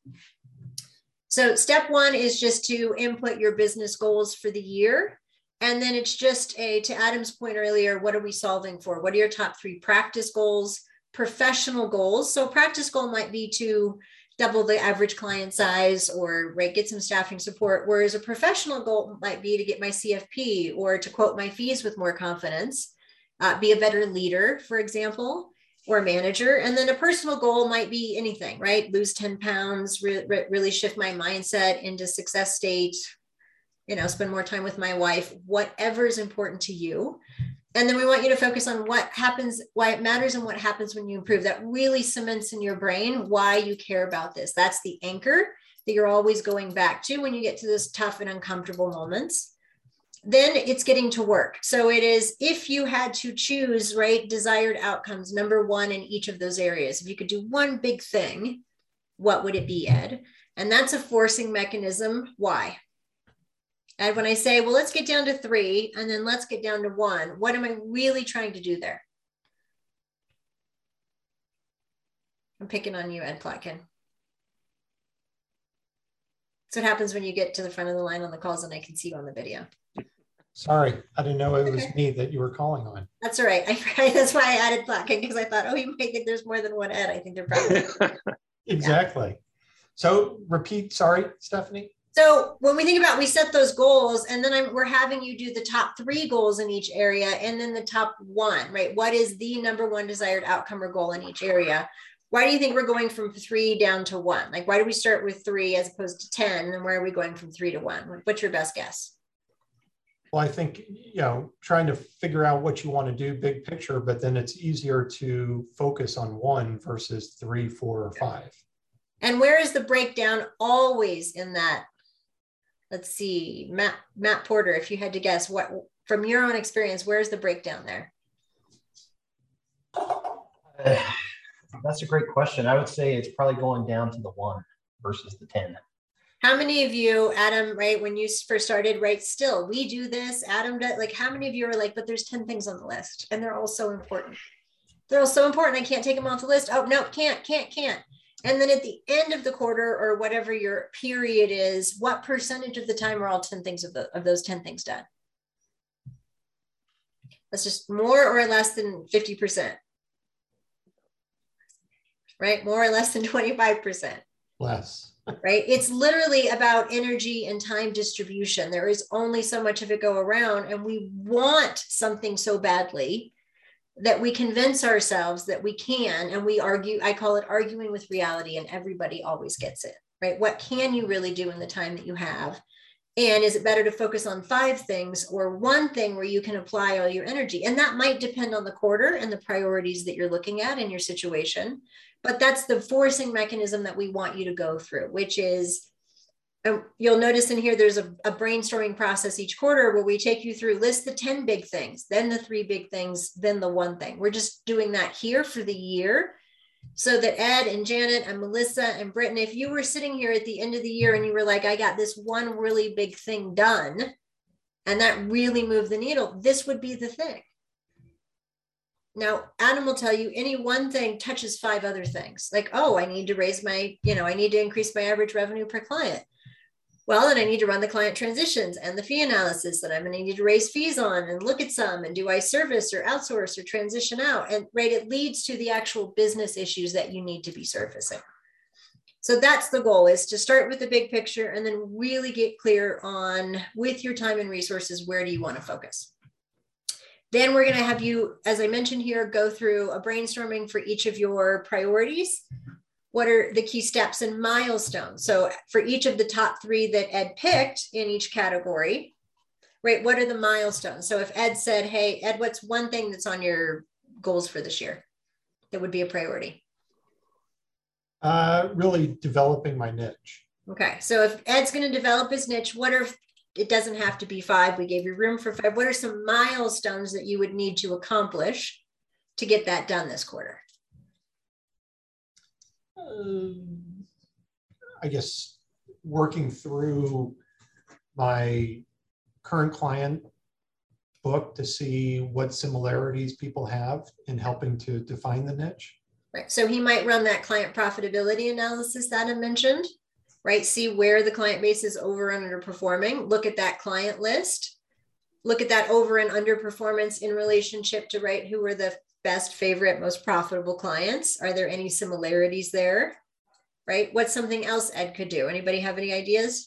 S1: So step one is just to input your business goals for the year. And then it's just to Adam's point earlier, what are we solving for? What are your top 3 practice goals, professional goals? So practice goal might be to double the average client size or get some staffing support, whereas a professional goal might be to get my CFP or to quote my fees with more confidence, be a better leader, for example, or manager. And then a personal goal might be anything, right? Lose 10 pounds, really shift my mindset into success state, spend more time with my wife, whatever is important to you. And then we want you to focus on what happens, why it matters, and what happens when you improve. That really cements in your brain why you care about this. That's the anchor that you're always going back to when you get to those tough and uncomfortable moments. Then it's getting to work. So it is, if you had to choose, right, desired outcomes, number 1 in each of those areas, if you could do one big thing, what would it be, Ed? And that's a forcing mechanism. Why? And when I say, well, let's get down to 3 and then let's get down to 1, what am I really trying to do there? I'm picking on you, Ed Plotkin. That's what happens when you get to the front of the line on the calls and I can see you on the video. Sorry, I didn't know it was me that you were calling on. That's all right. That's why I added Plotkin, because I thought, you might think there's more than one Ed. I think there probably Exactly. Yeah. So repeat, sorry, Stephanie. So when we think about, we set those goals, and then we're having you do the top 3 goals in each area, and then the top 1, right? What is the number 1 desired outcome or goal in each area? Why do you think we're going from 3 down to 1? Like, why do we start with 3 as opposed to 10? And where are we going from 3 to 1? What's your best guess? Well, I think, trying to figure out what you want to do, big picture, but then it's easier to focus on 1 versus 3, 4, or 5. And where is the breakdown always in that? Let's see, Matt Porter, if you had to guess, what from your own experience, where's the breakdown there?
S4: That's a great question. I would say it's probably going down to the 1 versus the 10.
S1: How many of you, Adam, right, when you first started, right, still, we do this, Adam does, like, how many of you are like, but there's 10 things on the list and they're all so important. They're all so important, I can't take them off the list. Oh, no, can't. And then at the end of the quarter or whatever your period is, what percentage of the time are all 10 things of those 10 things done? That's just more or less than 50%, right? More or less than 25%.
S4: Less.
S1: Right? It's literally about energy and time distribution. There is only so much of it go around, and we want something so badly that we convince ourselves that we can, and we argue. I call it arguing with reality, and everybody always gets it, right? What can you really do in the time that you have? And is it better to focus on 5 things or 1 thing where you can apply all your energy? And that might depend on the quarter and the priorities that you're looking at in your situation. But that's the forcing mechanism that we want you to go through, which is, you'll notice in here, there's a brainstorming process each quarter where we take you through, list the 10 big things, then the 3 big things, then the 1 thing. We're just doing that here for the year so that Ed and Janet and Melissa and Britton, if you were sitting here at the end of the year and you were like, I got this 1 really big thing done, and that really moved the needle, this would be the thing. Now, Adam will tell you any 1 thing touches 5 other things. Like, oh, I need to raise my, I need to increase my average revenue per client. Well, and I need to run the client transitions and the fee analysis that I'm going to need to raise fees on and look at some, and do I service or outsource or transition out? And right, it leads to the actual business issues that you need to be surfacing. So that's the goal, is to start with the big picture and then really get clear on, with your time and resources, where do you want to focus? Then we're going to have you, as I mentioned here, go through a brainstorming for each of your priorities. What are the key steps and milestones? So for each of the top 3 that Ed picked in each category, right, what are the milestones? So if Ed said, hey, Ed, what's one thing that's on your goals for this year that would be a priority?
S5: Really developing my niche.
S1: Okay, so if Ed's going to develop his niche, what are, it doesn't have to be 5, we gave you room for 5. What are some milestones that you would need to accomplish to get that done this quarter?
S5: I guess working through my current client book to see what similarities people have in helping to define the niche.
S1: Right. So he might run that client profitability analysis that I mentioned, right? See where the client base is over and underperforming. Look at that client list. Look at that over and underperformance in relationship to, right, who are the best, favorite, most profitable clients? Are there any similarities there? Right? What's something else Ed could do? Anybody have any ideas?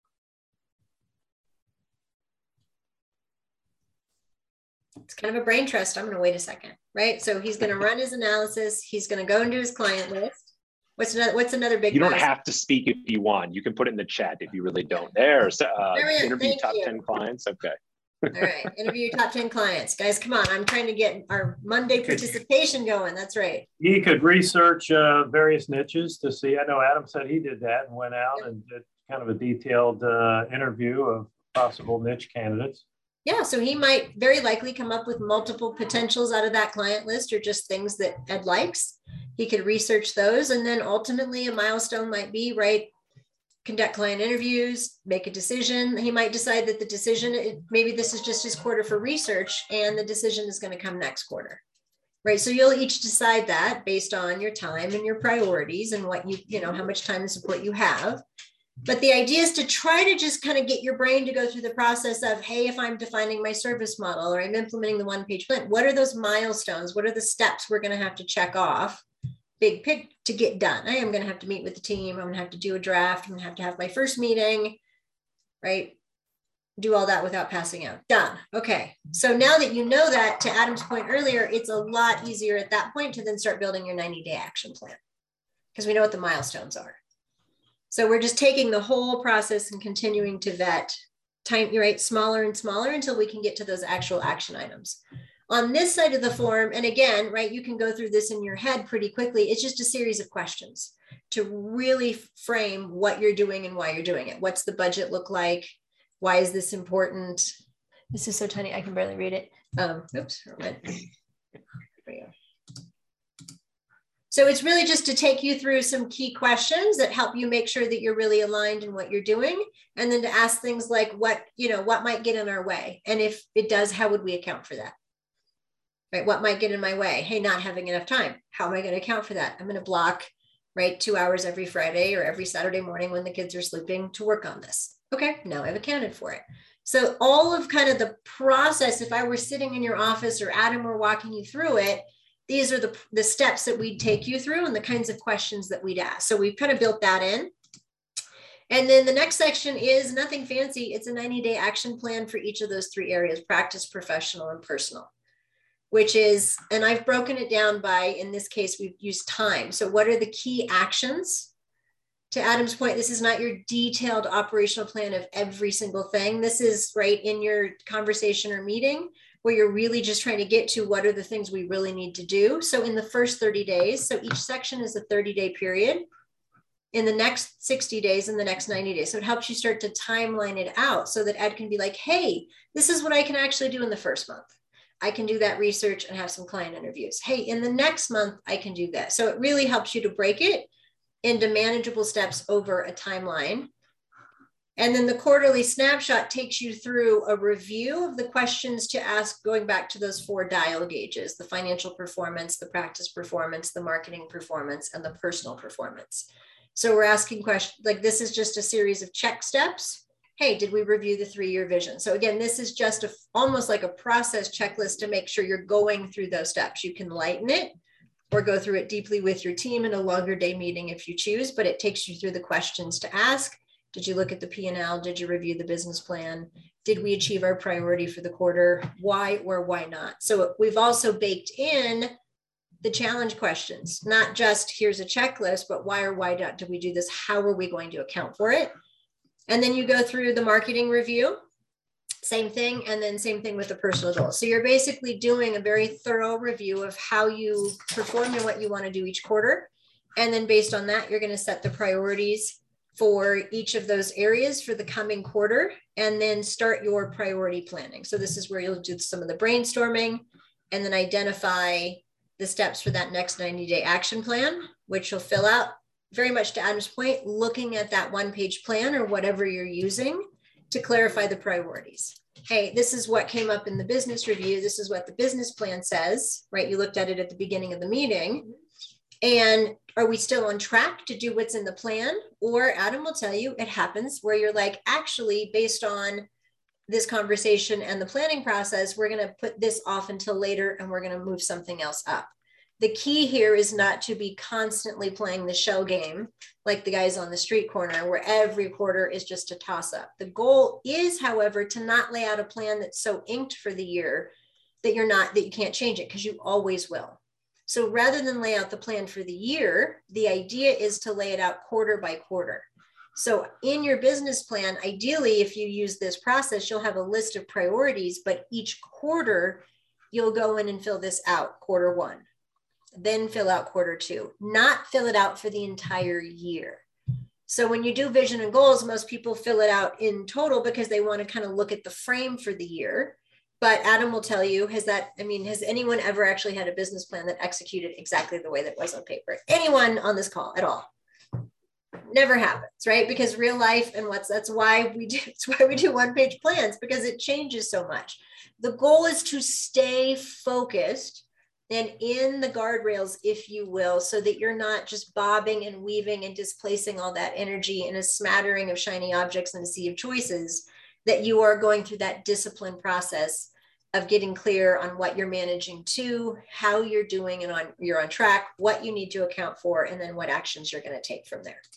S1: It's kind of a brain trust. I'm going to wait a second, right? So he's going to run his analysis. He's going to go into his client list. What's another big?
S2: You don't have to speak if you want. You can put it in the chat if you really don't. There's interview top 10 clients. Okay.
S1: All right. Interview your top 10 clients. Guys, come on. I'm trying to get our Monday participation going. That's right.
S6: He could research various niches to see. I know Adam said he did that and went out and did kind of a detailed interview of possible niche candidates.
S1: Yeah, so he might very likely come up with multiple potentials out of that client list, or just things that Ed likes. He could research those. And then ultimately a milestone might be, right, conduct client interviews, make a decision. He might decide that the decision, maybe this is just his quarter for research and the decision is going to come next quarter, right? So you'll each decide that based on your time and your priorities and what you know, how much time and support you have. But the idea is to try to just kind of get your brain to go through the process of, hey, if I'm defining my service model or I'm implementing the one-page plan, what are those milestones? What are the steps we're going to have to check off, big pick, to get done? I am going to have to meet with the team. I'm going to have to do a draft. I'm going to have my first meeting, right? Do all that without passing out. Done. Okay. So now that you know that, to Adam's point earlier, it's a lot easier at that point to then start building your 90-day action plan, because we know what the milestones are. So we're just taking the whole process and continuing to vet time, right, smaller and smaller until we can get to those actual action items. On this side of the form, and again, right, you can go through this in your head pretty quickly. It's just a series of questions to really frame what you're doing and why you're doing it. What's the budget look like? Why is this important? This is so tiny, I can barely read it. Oops, there we go. So it's really just to take you through some key questions that help you make sure that you're really aligned in what you're doing. And then to ask things like, what might get in our way? And if it does, how would we account for that? Right? What might get in my way? Hey, not having enough time. How am I going to account for that? I'm going to block, right, 2 hours every Friday or every Saturday morning when the kids are sleeping to work on this. Okay, now I've accounted for it. So all of kind of the process, if I were sitting in your office or Adam were walking you through it, these are the steps that we'd take you through and the kinds of questions that we'd ask. So we've kind of built that in. And then the next section is nothing fancy. It's a 90-day action plan for each of those 3 areas: practice, professional, and personal, which is, and I've broken it down by, in this case, we've used time. So what are the key actions? To Adam's point, this is not your detailed operational plan of every single thing. This is right in your conversation or meeting where you're really just trying to get to what are the things we really need to do. So in the first 30 days, so each section is a 30-day period, in the next 60 days, in the next 90 days. So it helps you start to timeline it out so that Ed can be like, hey, this is what I can actually do in the first month. I can do that research and have some client interviews. Hey, in the next month, I can do that. So it really helps you to break it into manageable steps over a timeline. And then the quarterly snapshot takes you through a review of the questions to ask, going back to those 4 dial gauges: the financial performance, the practice performance, the marketing performance, and the personal performance. So we're asking questions like, this is just a series of check steps. Hey, did we review the 3-year vision? So again, this is just almost like a process checklist to make sure you're going through those steps. You can lighten it or go through it deeply with your team in a longer day meeting if you choose, but it takes you through the questions to ask. Did you look at the P&L? Did you review the business plan? Did we achieve our priority for the quarter? Why or why not? So we've also baked in the challenge questions, not just here's a checklist, but why or why not do we do this? How are we going to account for it? And then you go through the marketing review, same thing, and then same thing with the personal goals. So you're basically doing a very thorough review of how you perform and what you want to do each quarter. And then based on that, you're going to set the priorities for each of those areas for the coming quarter, and then start your priority planning. So this is where you'll do some of the brainstorming and then identify the steps for that next 90-day action plan, which you'll fill out, very much to Adam's point, looking at that one-page plan or whatever you're using to clarify the priorities. Hey, this is what came up in the business review. This is what the business plan says, right? You looked at it at the beginning of the meeting. And are we still on track to do what's in the plan? Or Adam will tell you it happens where you're like, actually, based on this conversation and the planning process, we're going to put this off until later and we're going to move something else up. The key here is not to be constantly playing the shell game like the guys on the street corner where every quarter is just a toss up. The goal is, however, to not lay out a plan that's so inked for the year that you can't change it, because you always will. So rather than lay out the plan for the year, the idea is to lay it out quarter by quarter. So in your business plan, ideally, if you use this process, you'll have a list of priorities, but each quarter you'll go in and fill this out, quarter one, then fill out quarter two, not fill it out for the entire year. So when you do vision and goals, most people fill it out in total because they want to kind of look at the frame for the year. But Adam will tell you, has anyone ever actually had a business plan that executed exactly the way that was on paper? Anyone on this call at all? Never happens, right? Because real life and that's why we do one-page plans, because it changes so much. The goal is to stay focused and in the guardrails, if you will, so that you're not just bobbing and weaving and displacing all that energy in a smattering of shiny objects and a sea of choices, that you are going through that discipline process of getting clear on what you're managing to, how you're doing and you're on track, what you need to account for, and then what actions you're going to take from there.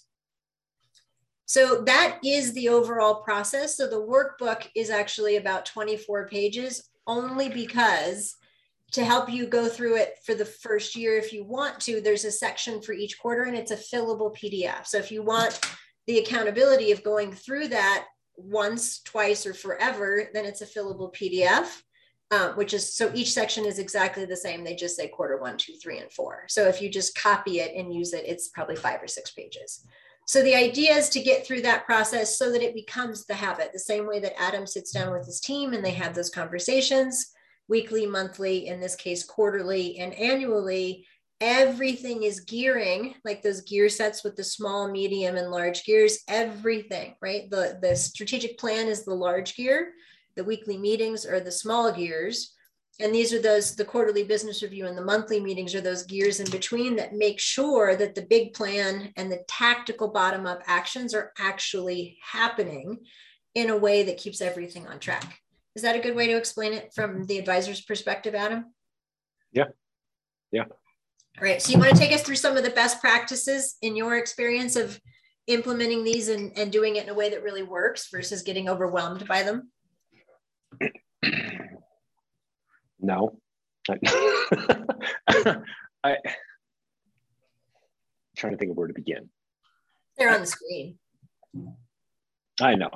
S1: So that is the overall process. So the workbook is actually about 24 pages, only because to help you go through it for the first year, if you want to, there's a section for each quarter and it's a fillable PDF. So if you want the accountability of going through that once, twice, or forever, then it's a fillable PDF, so each section is exactly the same. They just say quarter 1, 2, 3, and 4. So if you just copy it and use it, it's probably 5 or 6 pages. So the idea is to get through that process so that it becomes the habit, the same way that Adam sits down with his team and they have those conversations weekly, monthly, in this case, quarterly and annually. Everything is gearing, like those gear sets with the small, medium, and large gears, everything, right? The strategic plan is the large gear, the weekly meetings are the small gears. And these are the quarterly business review and the monthly meetings are those gears in between that make sure that the big plan and the tactical bottom-up actions are actually happening in a way that keeps everything on track. Is that a good way to explain it from the advisor's perspective, Adam?
S2: Yeah. Yeah.
S1: All right. So you want to take us through some of the best practices in your experience of implementing these and doing it in a way that really works versus getting overwhelmed by them?
S2: No. I'm trying to think of where to begin.
S1: They're on the screen.
S2: I know.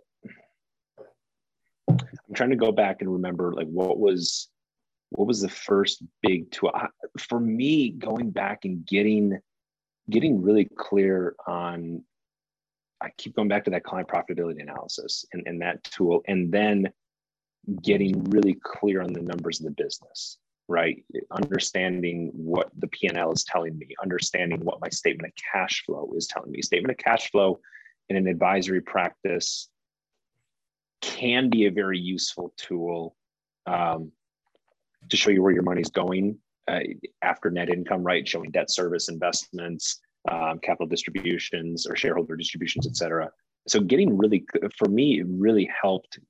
S2: I'm trying to go back and remember, like, what was the first big tool for me, going back and getting really clear on, I keep going back to that client profitability analysis and that tool, and then getting really clear on the numbers of the business, right? Understanding what the P&L is telling me, understanding what my statement of cash flow is telling me. Statement of cash flow in an advisory practice can be a very useful tool to show you where your money's going after net income, right? Showing debt service, investments, capital distributions or shareholder distributions, et cetera. So for me, it really helped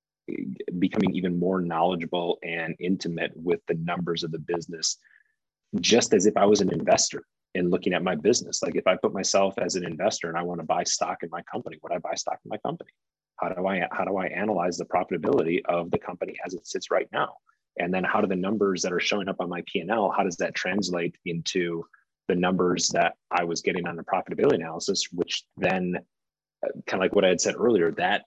S2: becoming even more knowledgeable and intimate with the numbers of the business just as if I was an investor in looking at my business. Like if I put myself as an investor and I want to buy stock in my company, would I buy stock in my company? How do I analyze the profitability of the company as it sits right now? And then how do the numbers that are showing up on my P&L, how does that translate into the numbers that I was getting on the profitability analysis, which then kind of like what I had said earlier, that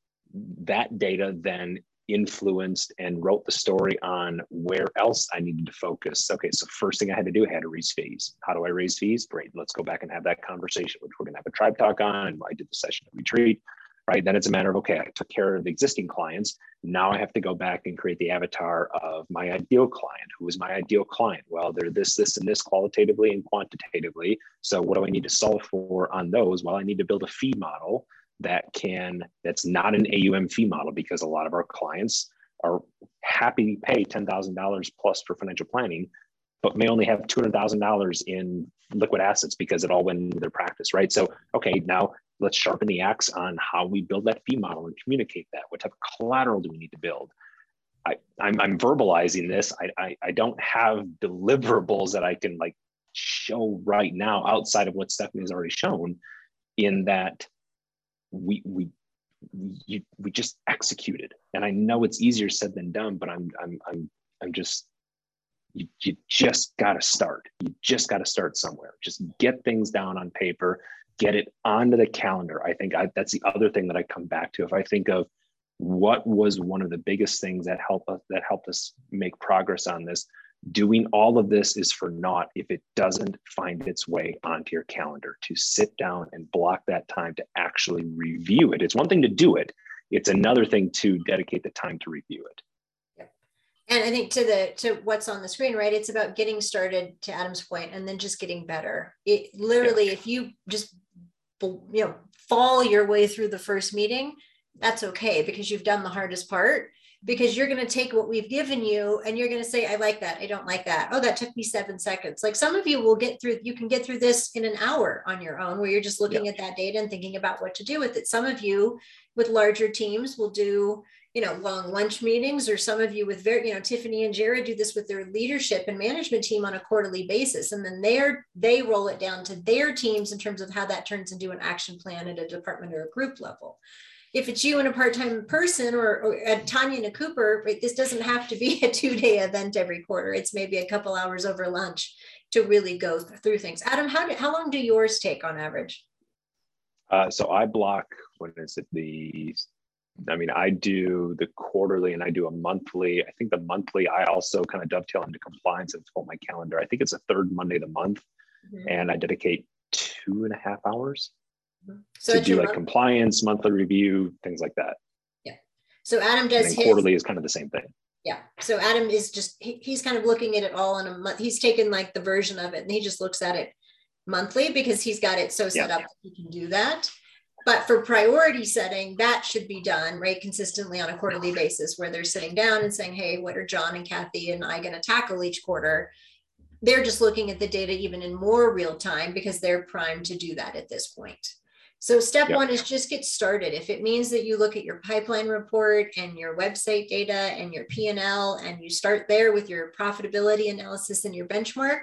S2: data then influenced and wrote the story on where else I needed to focus. Okay, so first thing I had to do, I had to raise fees. How do I raise fees? Great, let's go back and have that conversation, which we're gonna have a tribe talk on. And I did the session at retreat, right? Then it's a matter of, okay, I took care of the existing clients. Now I have to go back and create the avatar of my ideal client. Who is my ideal client? Well, they're this, and this qualitatively and quantitatively. So what do I need to solve for on those? Well, I need to build a fee model that's not an AUM fee model, because a lot of our clients are happy to pay $10,000 plus for financial planning, but may only have $200,000 in liquid assets because it all went into their practice, right? So, okay, now let's sharpen the axe on how we build that fee model and communicate that. What type of collateral do we need to build? I'm verbalizing this. I don't have deliverables that I can like show right now outside of what Stephanie has already shown, in that we just executed. And I know it's easier said than done, but I'm just, you just got to start. You just got to start somewhere. Just get things down on paper, get it onto the calendar. I think that's the other thing that I come back to. If I think of what was one of the biggest things that helped us make progress on this, doing all of this is for naught if it doesn't find its way onto your calendar, to sit down and block that time to actually review it. It's one thing to do it. It's another thing to dedicate the time to review it.
S1: Yep. And I think to what's on the screen, right? It's about getting started, to Adam's point, and then just getting better. It literally, if you just, fall your way through the first meeting, that's okay, because you've done the hardest part. Because you're going to take what we've given you and you're going to say, I like that. I don't like that. Oh, that took me 7 seconds. Like some of you you can get through this in an hour on your own, where you're just looking at that data and thinking about what to do with it. Some of you with larger teams will do, long lunch meetings, or some of you with Tiffany and Jared do this with their leadership and management team on a quarterly basis. And then they roll it down to their teams in terms of how that turns into an action plan at a department or a group level. If it's you and a part-time person, or Tanya and a Cooper, right, this doesn't have to be a 2-day event every quarter. It's maybe a couple hours over lunch to really go through things. Adam, how long do yours take on average?
S2: So I block, I do the quarterly and I do a monthly. I think the monthly, I also kind of dovetail into compliance and pull my calendar. I think it's the third Monday of the month. Mm-hmm. And I dedicate 2.5 hours. So to do like compliance, monthly review, things like that.
S1: Yeah. So Adam does
S2: his quarterly is kind of the same thing.
S1: Yeah. So Adam is just, he's kind of looking at it all in a month. He's taken like the version of it and he just looks at it monthly because he's got it so set up that he can do that. But for priority setting, that should be done, right, consistently on a quarterly basis, where they're sitting down and saying, hey, what are John and Kathy and I going to tackle each quarter? They're just looking at the data even in more real time because they're primed to do that at this point. So step one is just get started. If it means that you look at your pipeline report and your website data and your P&L, and you start there with your profitability analysis and your benchmark,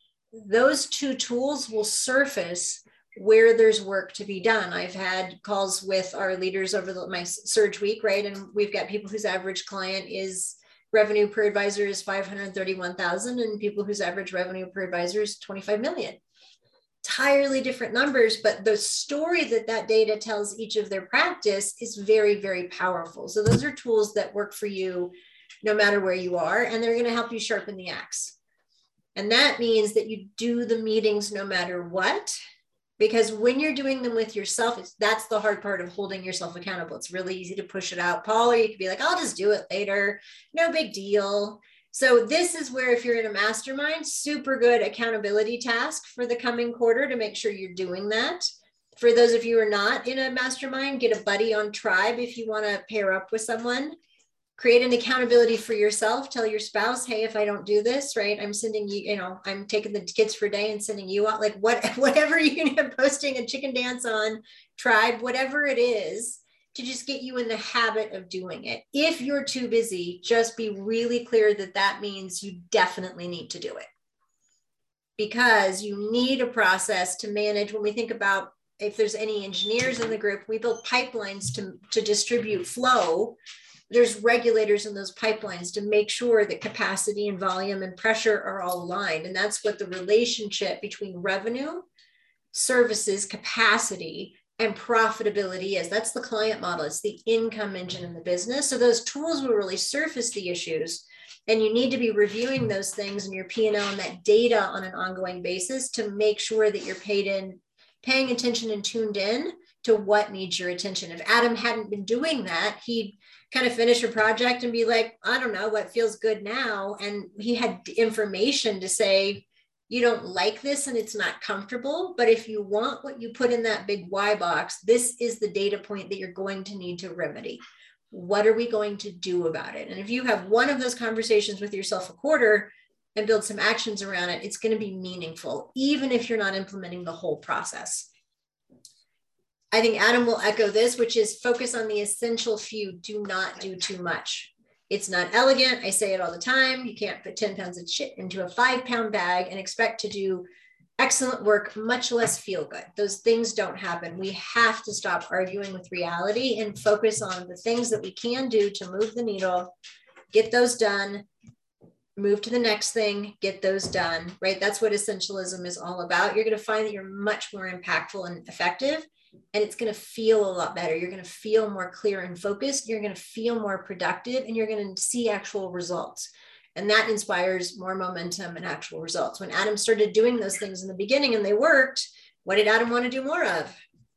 S1: those two tools will surface where there's work to be done. I've had calls with our leaders over my Surge week, right? And we've got people whose average client is revenue per advisor is 531,000, and people whose average revenue per advisor is 25 million. Entirely different numbers, but the story that data tells each of their practice is very, very powerful. So those are tools that work for you no matter where you are, and they're going to help you sharpen the axe. And that means that you do the meetings no matter what, because when you're doing them with yourself, that's the hard part of holding yourself accountable. It's really easy to push it out, Paul, or you could be like, I'll just do it later. No big deal. So this is where, if you're in a mastermind, super good accountability task for the coming quarter to make sure you're doing that. For those of you who are not in a mastermind, get a buddy on Tribe if you want to pair up with someone. Create an accountability for yourself. Tell your spouse, hey, if I don't do this, right, I'm sending you, I'm taking the kids for a day and sending you out, like whatever you can have, posting a chicken dance on Tribe, whatever it is, to just get you in the habit of doing it. If you're too busy, just be really clear that means you definitely need to do it. because you need a process to manage. When we think about if there's any engineers in the group, we build pipelines to distribute flow. There's regulators in those pipelines to make sure that capacity and volume and pressure are all aligned. And that's what the relationship between revenue, services, capacity, and profitability is. That's the client model. It's the income engine in the business. So those tools will really surface the issues. And you need to be reviewing those things in your P&L and that data on an ongoing basis to make sure that you're paying attention and tuned in to what needs your attention. If Adam hadn't been doing that, he'd kind of finish a project and be like, I don't know what feels good now. And he had information to say, you don't like this and it's not comfortable, but if you want what you put in that big Y box, this is the data point that you're going to need to remedy. What are we going to do about it? And if you have one of those conversations with yourself a quarter and build some actions around it, it's going to be meaningful, even if you're not implementing the whole process. I think Adam will echo this, which is focus on the essential few. Do not do too much. It's not elegant. I say it all the time. You can't put 10 pounds of shit into a 5-pound bag and expect to do excellent work, much less feel good. Those things don't happen. We have to stop arguing with reality and focus on the things that we can do to move the needle, get those done, move to the next thing, get those done, right? That's what essentialism is all about. You're going to find that you're much more impactful and effective, and it's going to feel a lot better. You're going to feel more clear and focused. You're going to feel more productive, and you're going to see actual results. And that inspires more momentum and actual results. When Adam started doing those things in the beginning and they worked, what did Adam want to do more of?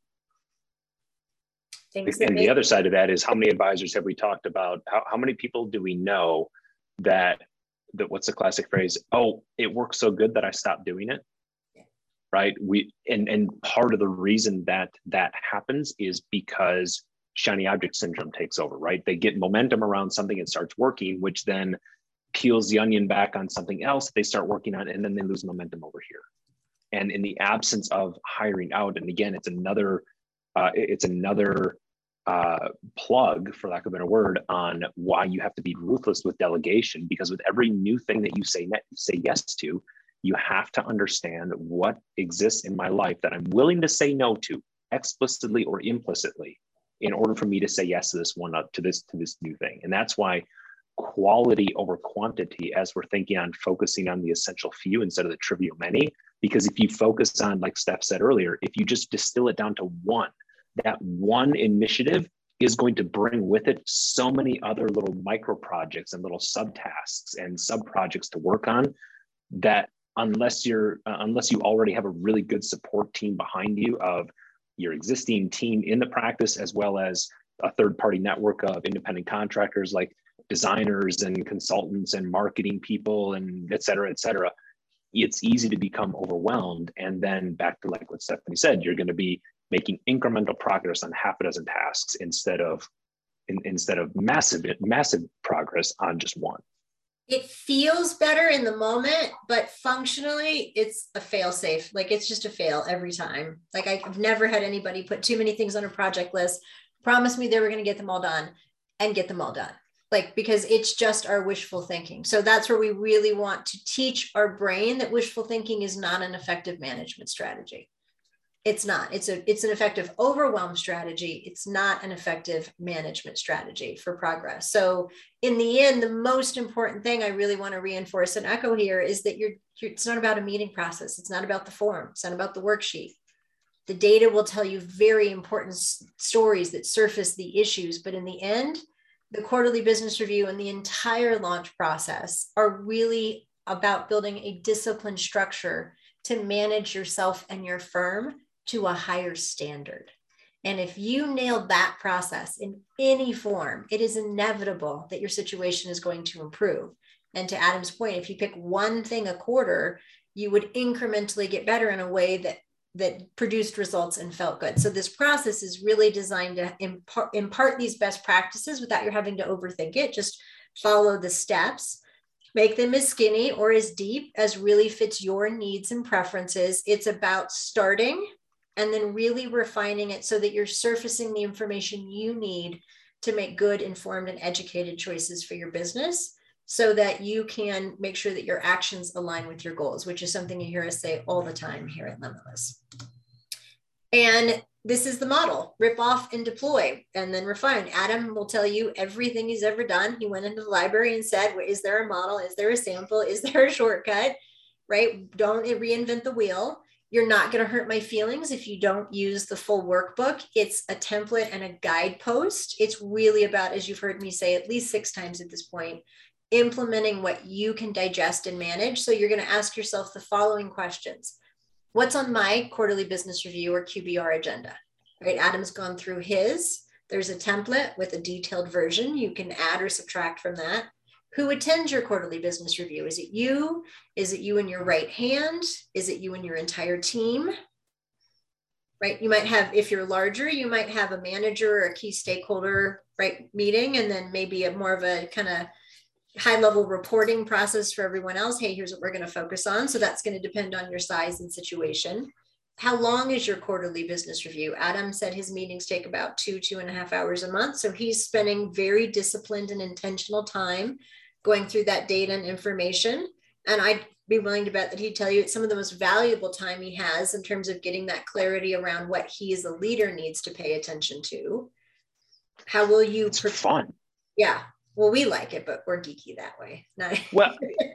S2: And the other side of that is, how many advisors have we talked about? How many people do we know that what's the classic phrase? Oh, it works so good that I stopped doing it. Right. And part of the reason that happens is because shiny object syndrome takes over, right? They get momentum around something, it starts working, which then peels the onion back on something else they start working on, and then they lose momentum over here. And in the absence of hiring out, and again, it's another plug, for lack of a better word, on why you have to be ruthless with delegation, because with every new thing that you say yes to, you have to understand what exists in my life that I'm willing to say no to, explicitly or implicitly, in order for me to say yes to this new thing. And that's why quality over quantity, as we're thinking on focusing on the essential few instead of the trivial many. Because if you focus on, like Steph said earlier, if you just distill it down to one, that one initiative is going to bring with it so many other little micro projects and little subtasks and sub projects to work on, that unless you already have a really good support team behind you of your existing team in the practice, as well as a third-party network of independent contractors like designers and consultants and marketing people and et cetera, it's easy to become overwhelmed. And then back to like what Stephanie said, you're going to be making incremental progress on half a dozen tasks instead of massive progress on just one.
S1: It feels better in the moment, but functionally it's a fail safe. Like, it's just a fail every time. Like, I've never had anybody put too many things on a project list, promise me they were going to get them all done, and get them all done. Like, because it's just our wishful thinking. So that's where we really want to teach our brain that wishful thinking is not an effective management strategy. It's not. It's an effective overwhelm strategy. It's not an effective management strategy for progress. So in the end, the most important thing I really want to reinforce and echo here is that it's not about a meeting process. It's not about the form. It's not about the worksheet. The data will tell you very important stories that surface the issues. But in the end, the quarterly business review and the entire launch process are really about building a disciplined structure to manage yourself and your firm to a higher standard. And if you nail that process in any form, it is inevitable that your situation is going to improve. And to Adam's point, if you pick one thing a quarter, you would incrementally get better in a way that produced results and felt good. So this process is really designed to impart these best practices without you having to overthink it. Just follow the steps, make them as skinny or as deep as really fits your needs and preferences. It's about starting and then really refining it so that you're surfacing the information you need to make good, informed, and educated choices for your business. so that you can make sure that your actions align with your goals, which is something you hear us say all the time here at Limitless. And this is the model: rip off and deploy, and then refine. Adam will tell you everything he's ever done. He went into the library and said, well, is there a model? Is there a sample? Is there a shortcut? Right? Don't reinvent the wheel. You're not going to hurt my feelings if you don't use the full workbook. It's a template and a guidepost. It's really about, as you've heard me say at least 6 times at this point, implementing what you can digest and manage. So you're going to ask yourself the following questions. What's on my quarterly business review or QBR agenda? Right? Adam's gone through his. There's a template with a detailed version. You can add or subtract from that. Who attends your quarterly business review? Is it you? Is it you and your right hand? Is it you and your entire team? Right? You might have, if you're larger, you might have a manager or a key stakeholder, right, meeting, and then maybe a more of a kind of high level reporting process for everyone else. Hey, here's what we're going to focus on. So that's going to depend on your size and situation. How long is your quarterly business review? Adam said his meetings take about 2.5 hours a month. So he's spending very disciplined and intentional time going through that data and information. And I'd be willing to bet that he'd tell you it's some of the most valuable time he has in terms of getting that clarity around what he as a leader needs to pay attention to. How will you?
S2: It's fun.
S1: Yeah. Well, we like it, but we're geeky that way.
S2: Well,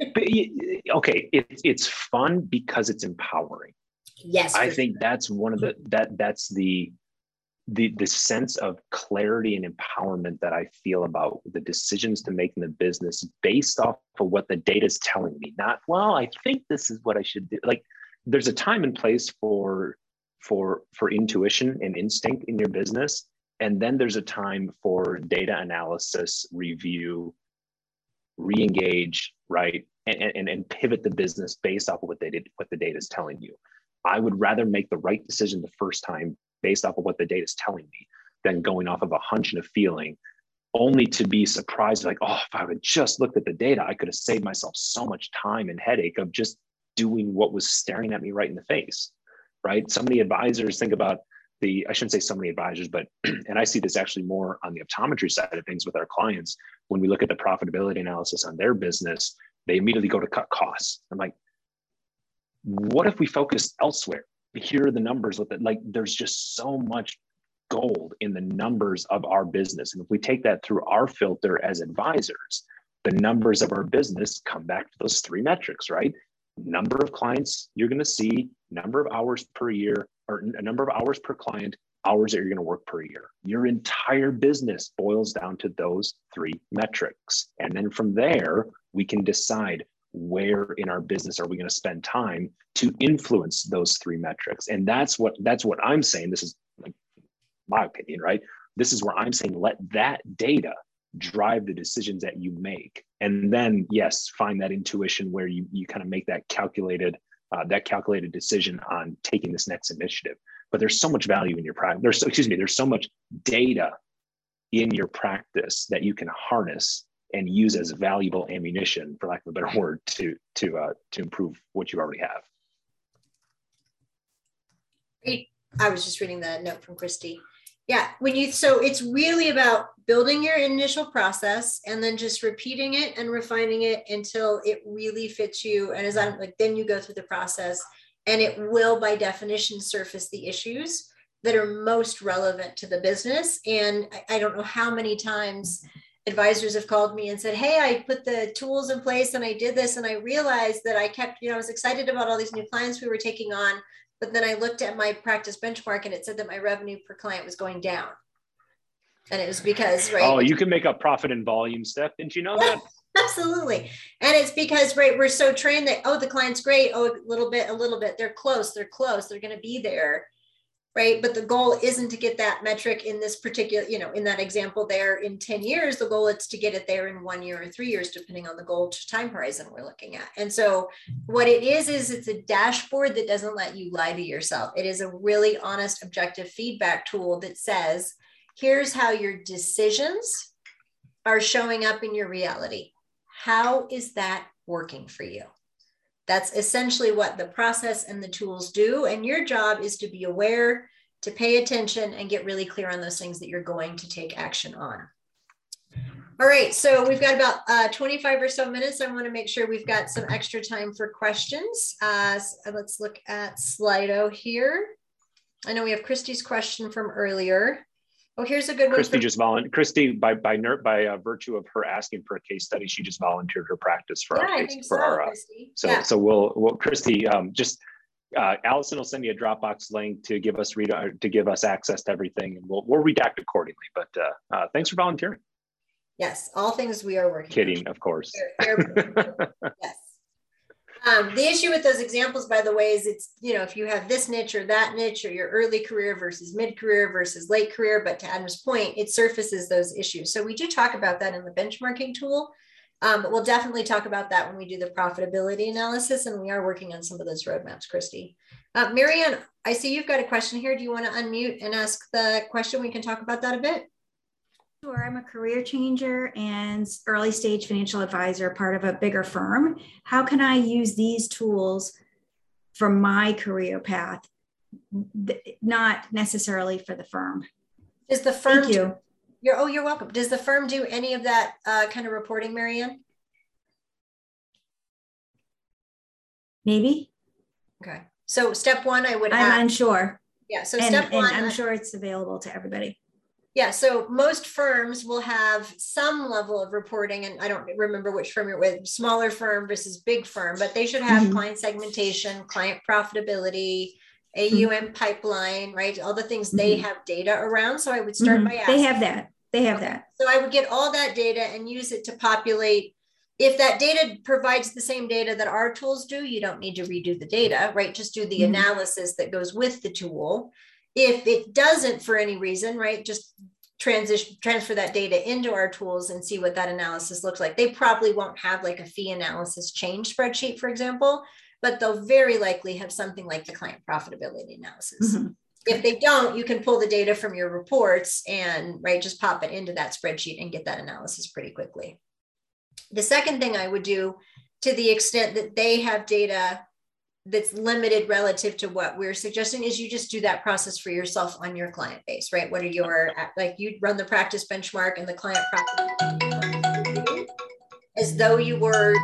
S2: okay. It's fun because it's empowering.
S1: Yes.
S2: I think that's one of that's the sense of clarity and empowerment that I feel about the decisions to make in the business based off of what the data is telling me. Not, well, I think this is what I should do. Like, there's a time and place for intuition and instinct in your business. And then there's a time for data analysis, review, re-engage, right? And pivot the business based off of what the data is telling you. I would rather make the right decision the first time based off of what the data is telling me than going off of a hunch and a feeling, only to be surprised, like, oh, if I would have just looked at the data, I could have saved myself so much time and headache of just doing what was staring at me right in the face, right? So many advisors think about I shouldn't say so many advisors, but, and I see this actually more on the optometry side of things with our clients. When we look at the profitability analysis on their business, they immediately go to cut costs. I'm like, what if we focus elsewhere? Here are the numbers with it. Like, there's just so much gold in the numbers of our business. And if we take that through our filter as advisors, the numbers of our business come back to those 3 metrics, right? Number of clients you're going to see, number of hours per year, or a number of hours per client, hours that you're going to work per year. Your entire business boils down to those 3 metrics. And then from there, we can decide where in our business are we going to spend time to influence those 3 metrics. And that's what I'm saying. This is like my opinion, right? This is where I'm saying, let that data drive the decisions that you make. And then, yes, find that intuition where you kind of make that calculated decision on taking this next initiative. But there's so much value in your practice. There's so much data in your practice that you can harness and use as valuable ammunition, for lack of a better word, to improve what you already have.
S1: Great. I was just reading the note from Christy. Yeah, so it's really about building your initial process and then just repeating it and refining it until it really fits you. And then you go through the process, and it will, by definition, surface the issues that are most relevant to the business. And I don't know how many times advisors have called me and said, hey, I put the tools in place and I did this, and I realized that I was excited about all these new clients we were taking on. But then I looked at my practice benchmark and it said that my revenue per client was going down. And it was because, right?
S2: Oh, you can make up profit in volume, Steph. Didn't you know that?
S1: Absolutely. And it's because, right, we're so trained that, oh, the client's great. Oh, a little bit. They're close. They're going to be there. Right. But the goal isn't to get that metric in this particular, in that example there in 10 years. The goal is to get it there in 1 year or 3 years, depending on the goal time horizon we're looking at. And so what it is it's a dashboard that doesn't let you lie to yourself. It is a really honest, objective feedback tool that says, here's how your decisions are showing up in your reality. How is that working for you? That's essentially what the process and the tools do. And your job is to be aware, to pay attention, and get really clear on those things that you're going to take action on. All right, so we've got about 25 or so minutes. I want to make sure we've got some extra time for questions. So let's look at Slido here. I know we have Christy's question from earlier. Oh, here's a good one.
S2: Christy just volunteered. Christy, by virtue of her asking for a case study, she just volunteered her practice for our case. So we'll Christy, Allison will send you a Dropbox link to give us access to everything, and we'll redact accordingly. But thanks for volunteering.
S1: Yes, all things we are working.
S2: Kidding, of course.
S1: Yes. The issue with those examples, by the way, is it's, if you have this niche or that niche, or your early career versus mid-career versus late career, but to Adam's point, it surfaces those issues. So we do talk about that in the benchmarking tool, but we'll definitely talk about that when we do the profitability analysis, and we are working on some of those roadmaps, Christy. Marianne, I see you've got a question here. Do you want to unmute and ask the question? We can talk about that a bit.
S7: Sure, I'm a career changer and early stage financial advisor, part of a bigger firm. How can I use these tools for my career path, not necessarily for the firm?
S1: Is the firm?
S7: Thank you.
S1: You're welcome. Does the firm do any of that kind of reporting, Marianne?
S7: Maybe.
S1: Okay. So step one, I'm
S7: unsure.
S1: Yeah. So step one,
S7: I'm sure it's available to everybody.
S1: Yeah, so most firms will have some level of reporting, and I don't remember which firm you're with, smaller firm versus big firm, but they should have client segmentation, client profitability, AUM pipeline, right? All the things they have data around. So I would start by asking.
S7: They have that. They have that.
S1: So I would get all that data and use it to populate. If that data provides the same data that our tools do, you don't need to redo the data, right? Just do the analysis that goes with the tool. If it doesn't for any reason, right, just transfer that data into our tools and see what that analysis looks like. They probably won't have like a fee analysis change spreadsheet, for example, but they'll very likely have something like the client profitability analysis. If they don't, you can pull the data from your reports and just pop it into that spreadsheet and get that analysis pretty quickly. The second thing I would do, to the extent that they have data that's limited relative to what we're suggesting, is you just do that process for yourself on your client base, right? What are your, like you run the practice benchmark and the client profit as though you were,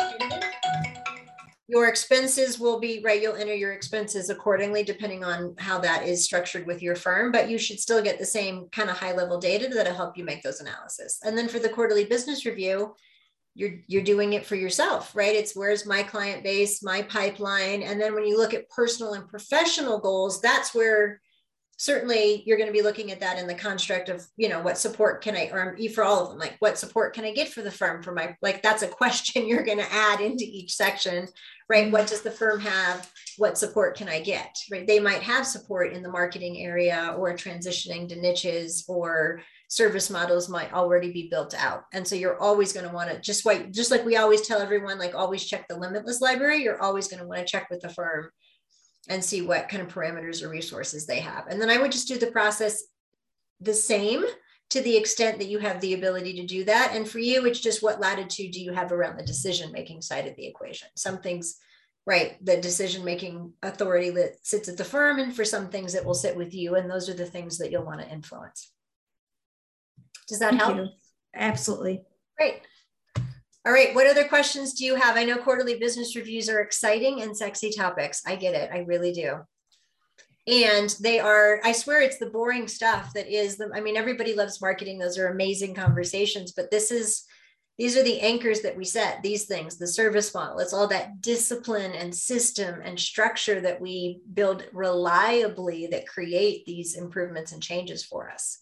S1: your expenses will be, right? You'll enter your expenses accordingly, depending on how that is structured with your firm, but you should still get the same kind of high level data that'll help you make those analysis. And then for the quarterly business review, you're doing it for yourself, right? It's where's my client base, my pipeline. And then when you look at personal and professional goals, that's where certainly you're going to be looking at that in the construct of, what support can I, or for all of them, like what support can I get for the firm for my, like, that's a question you're going to add into each section, right? What does the firm have? What support can I get, right? They might have support in the marketing area or transitioning to niches, or service models might already be built out. And so you're always going to want to, just like we always tell everyone, like always check the Limitless library, you're always going to want to check with the firm and see what kind of parameters or resources they have. And then I would just do the process the same to the extent that you have the ability to do that. And for you, it's just what latitude do you have around the decision-making side of the equation? Some things, right, the decision-making authority that sits at the firm, and for some things it will sit with you. And those are the things that you'll want to influence. Does that help?
S7: You. Absolutely.
S1: Great. All right. What other questions do you have? I know quarterly business reviews are exciting and sexy topics. I get it. I really do. And they are, I swear it's the boring stuff that is the, I mean, everybody loves marketing. Those are amazing conversations, but these are the anchors that we set, these things, the service model. It's all that discipline and system and structure that we build reliably that create these improvements and changes for us.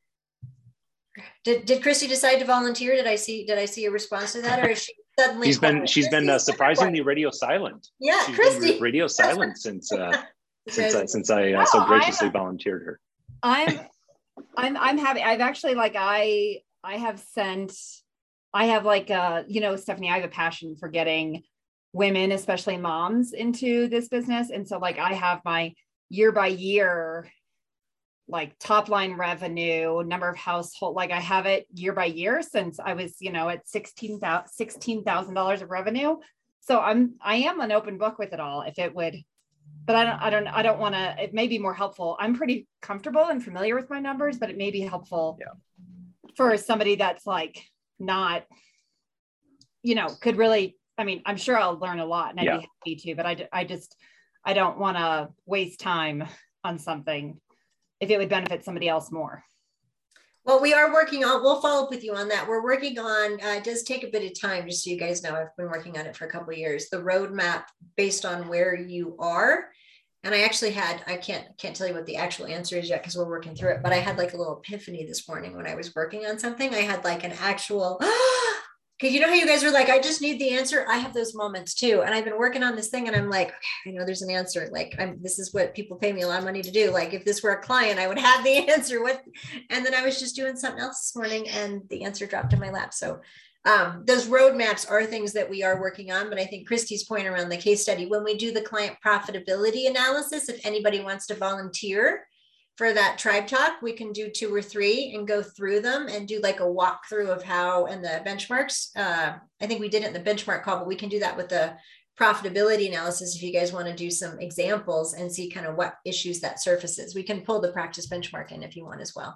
S1: Did Christy decide to volunteer? Did I see a response to that, or is she suddenly?
S2: She's been surprisingly radio silent.
S1: Yeah,
S2: she's
S1: Christy.
S2: been radio silent since I so graciously volunteered her.
S8: I'm happy. I've actually I have Stephanie, I have a passion for getting women, especially moms, into this business, and so I have my year by year top line revenue, number of household, I have it year by year since I was, at $16,000 of revenue. So I am an open book with it all, if it would, but I don't want to, it may be more helpful. I'm pretty comfortable and familiar with my numbers, but it may be helpful for somebody that's not, could really, I mean, I'm sure I'll learn a lot and I'd be happy to, but I don't want to waste time on something if it would benefit somebody else more.
S1: Well, we are working on, we'll follow up with you on that. We're working on, it does take a bit of time, just so you guys know, I've been working on it for a couple of years, the roadmap based on where you are. And I actually had, I can't tell you what the actual answer is yet because we're working through it, but I had like a little epiphany this morning when I was working on something. I had like an actual, because you know how you guys are like, I just need the answer. I have those moments too. And I've been working on this thing and I'm like, okay, I know there's an answer. Like this is what people pay me a lot of money to do. Like if this were a client, I would have the answer. And then I was just doing something else this morning and the answer dropped in my lap. So those roadmaps are things that we are working on, but I think Christy's point around the case study, when we do the client profitability analysis, if anybody wants to volunteer for that tribe talk, we can do 2 or 3 and go through them and do like a walkthrough of how, and the benchmarks. I think we did it in the benchmark call, but we can do that with the profitability analysis. If you guys want to do some examples and see kind of what issues that surfaces, we can pull the practice benchmark in if you want as well.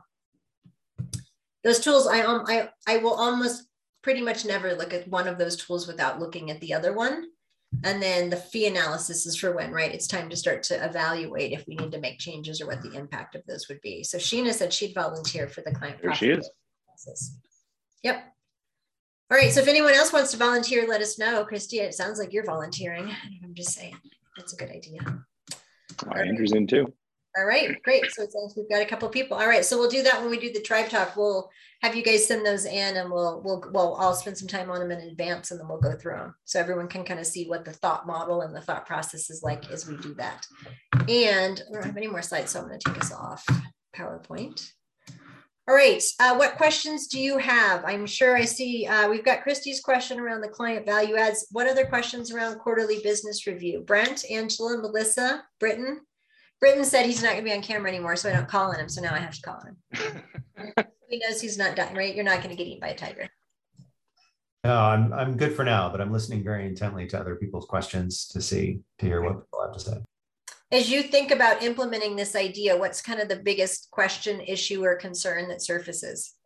S1: Those tools, I will almost pretty much never look at one of those tools without looking at the other one. And then the fee analysis is for when, right? It's time to start to evaluate if we need to make changes or what the impact of those would be. So Sheena said she'd volunteer for the client.
S2: There she is.
S1: Analysis. Yep. All right. So if anyone else wants to volunteer, let us know. Christy, it sounds like you're volunteering. I'm just saying that's a good idea.
S2: Andrew's in too.
S1: All right, great. So it sounds we've got a couple of people. All right, so we'll do that when we do the tribe talk. We'll have you guys send those in, and I'll spend some time on them in advance, and then we'll go through them so everyone can kind of see what the thought model and the thought process is like as we do that. And I don't have any more slides, so I'm going to take us off PowerPoint. All right, what questions do you have? I'm sure I see we've got Christy's question around the client value adds. What other questions around quarterly business review? Brent, Angela, Melissa, Britton. Britton said he's not going to be on camera anymore, so I don't call on him. So now I have to call on him. He knows he's not dying, right? You're not going to get eaten by a tiger.
S9: No, I'm good for now, but I'm listening very intently to other people's questions to hear what people have to say.
S1: As you think about implementing this idea, what's kind of the biggest question, issue, or concern that surfaces?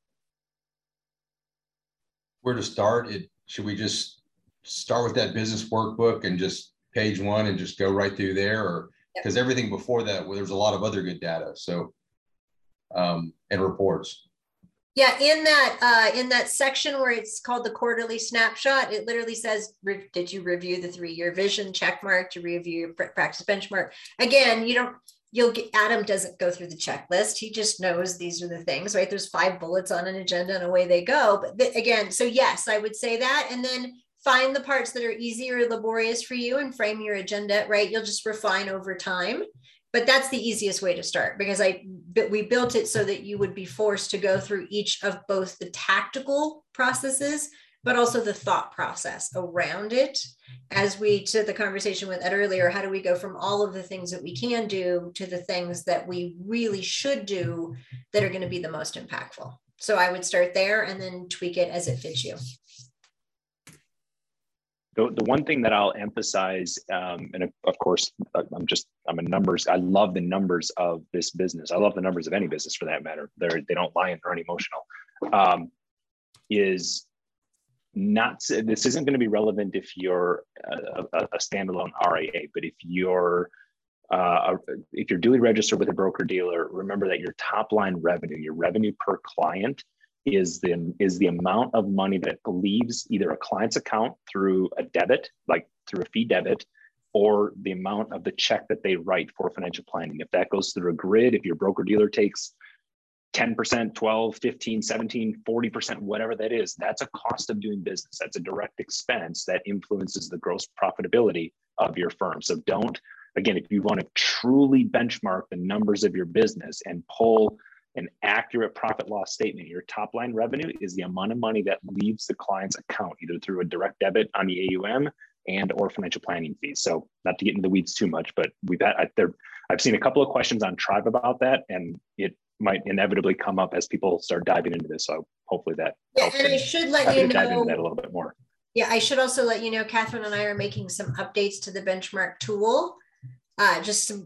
S10: Where to start? Should we just start with that business workbook and just page 1 and just go right through there, or because everything before that, well, there's a lot of other good data, so and reports.
S1: Yeah, in that section where it's called the quarterly snapshot, it literally says, did you review the 3-year vision? Check mark. To review your practice benchmark. Again, Adam doesn't go through the checklist. He just knows these are the things, right? There's 5 bullets on an agenda and away they go. But again, so yes, I would say that, and then find the parts that are easy or laborious for you and frame your agenda, right? You'll just refine over time, but that's the easiest way to start because we built it so that you would be forced to go through each of both the tactical processes, but also the thought process around it. As we took the conversation with Ed earlier, how do we go from all of the things that we can do to the things that we really should do that are going to be the most impactful? So I would start there and then tweak it as it fits you.
S2: The one thing that I'll emphasize, and of course, I'm a numbers. I love the numbers of this business. I love the numbers of any business for that matter. They don't lie and aren't emotional. Is not. This isn't going to be relevant if you're a standalone RIA, but if you're duly registered with a broker dealer, remember that your top line revenue, your revenue per client, is the amount of money that leaves either a client's account through a debit, like through a fee debit, or the amount of the check that they write for financial planning. If that goes through a grid, if your broker dealer takes 10%, 12, 15, 17, 40%, whatever that is, that's a cost of doing business. That's a direct expense that influences the gross profitability of your firm. So again, if you want to truly benchmark the numbers of your business and pull an accurate profit loss statement, your top line revenue is the amount of money that leaves the client's account, either through a direct debit on the AUM and or financial planning fees. So not to get into the weeds too much, but I've seen a couple of questions on Tribe about that, and it might inevitably come up as people start diving into this. So hopefully that helps.
S1: And I should let you know,
S2: dive into that a little bit more.
S1: Yeah, I should also let you know, Catherine and I are making some updates to the benchmark tool, just some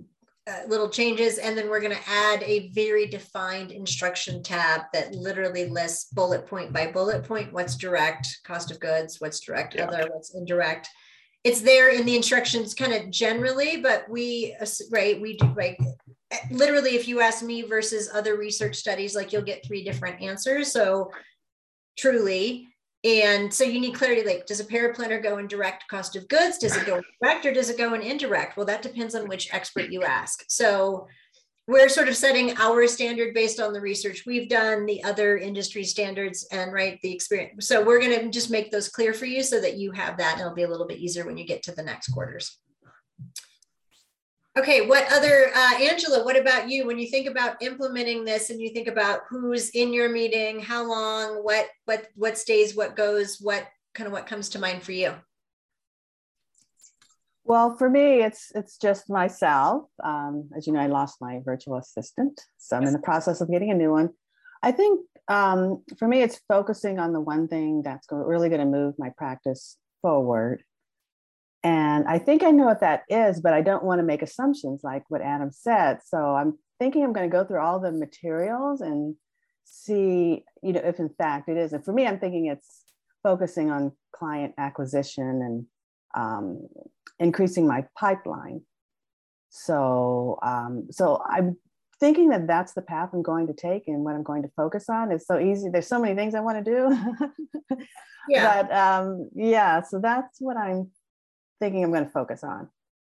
S1: little changes, and then we're going to add a very defined instruction tab that literally lists bullet point by bullet point what's direct cost of goods, what's direct other, what's indirect. It's there in the instructions kind of generally, but we do literally, if you ask me versus other research studies, like you'll get 3 different answers. So truly. And so you need clarity, like, does a paraplanner go in direct cost of goods? Does it go in direct or does it go in indirect? Well, that depends on which expert you ask. So we're sort of setting our standard based on the research we've done, the other industry standards, and the experience. So we're going to just make those clear for you so that you have that, and it'll be a little bit easier when you get to the next quarters. Okay, what other, Angela, what about you? When you think about implementing this and you think about who's in your meeting, how long, what stays, what goes, what comes to mind for you?
S11: Well, for me, it's just myself. As you know, I lost my virtual assistant, so I'm in the process of getting a new one. I think for me, it's focusing on the one thing that's really going to move my practice forward. And I think I know what that is, but I don't want to make assumptions like what Adam said. So I'm thinking I'm going to go through all the materials and see, if in fact it is. And for me, I'm thinking it's focusing on client acquisition and increasing my pipeline. So I'm thinking that that's the path I'm going to take and what I'm going to focus on. It's so easy. There's so many things I want to do. But so that's what I'm thinking I'm going to focus on.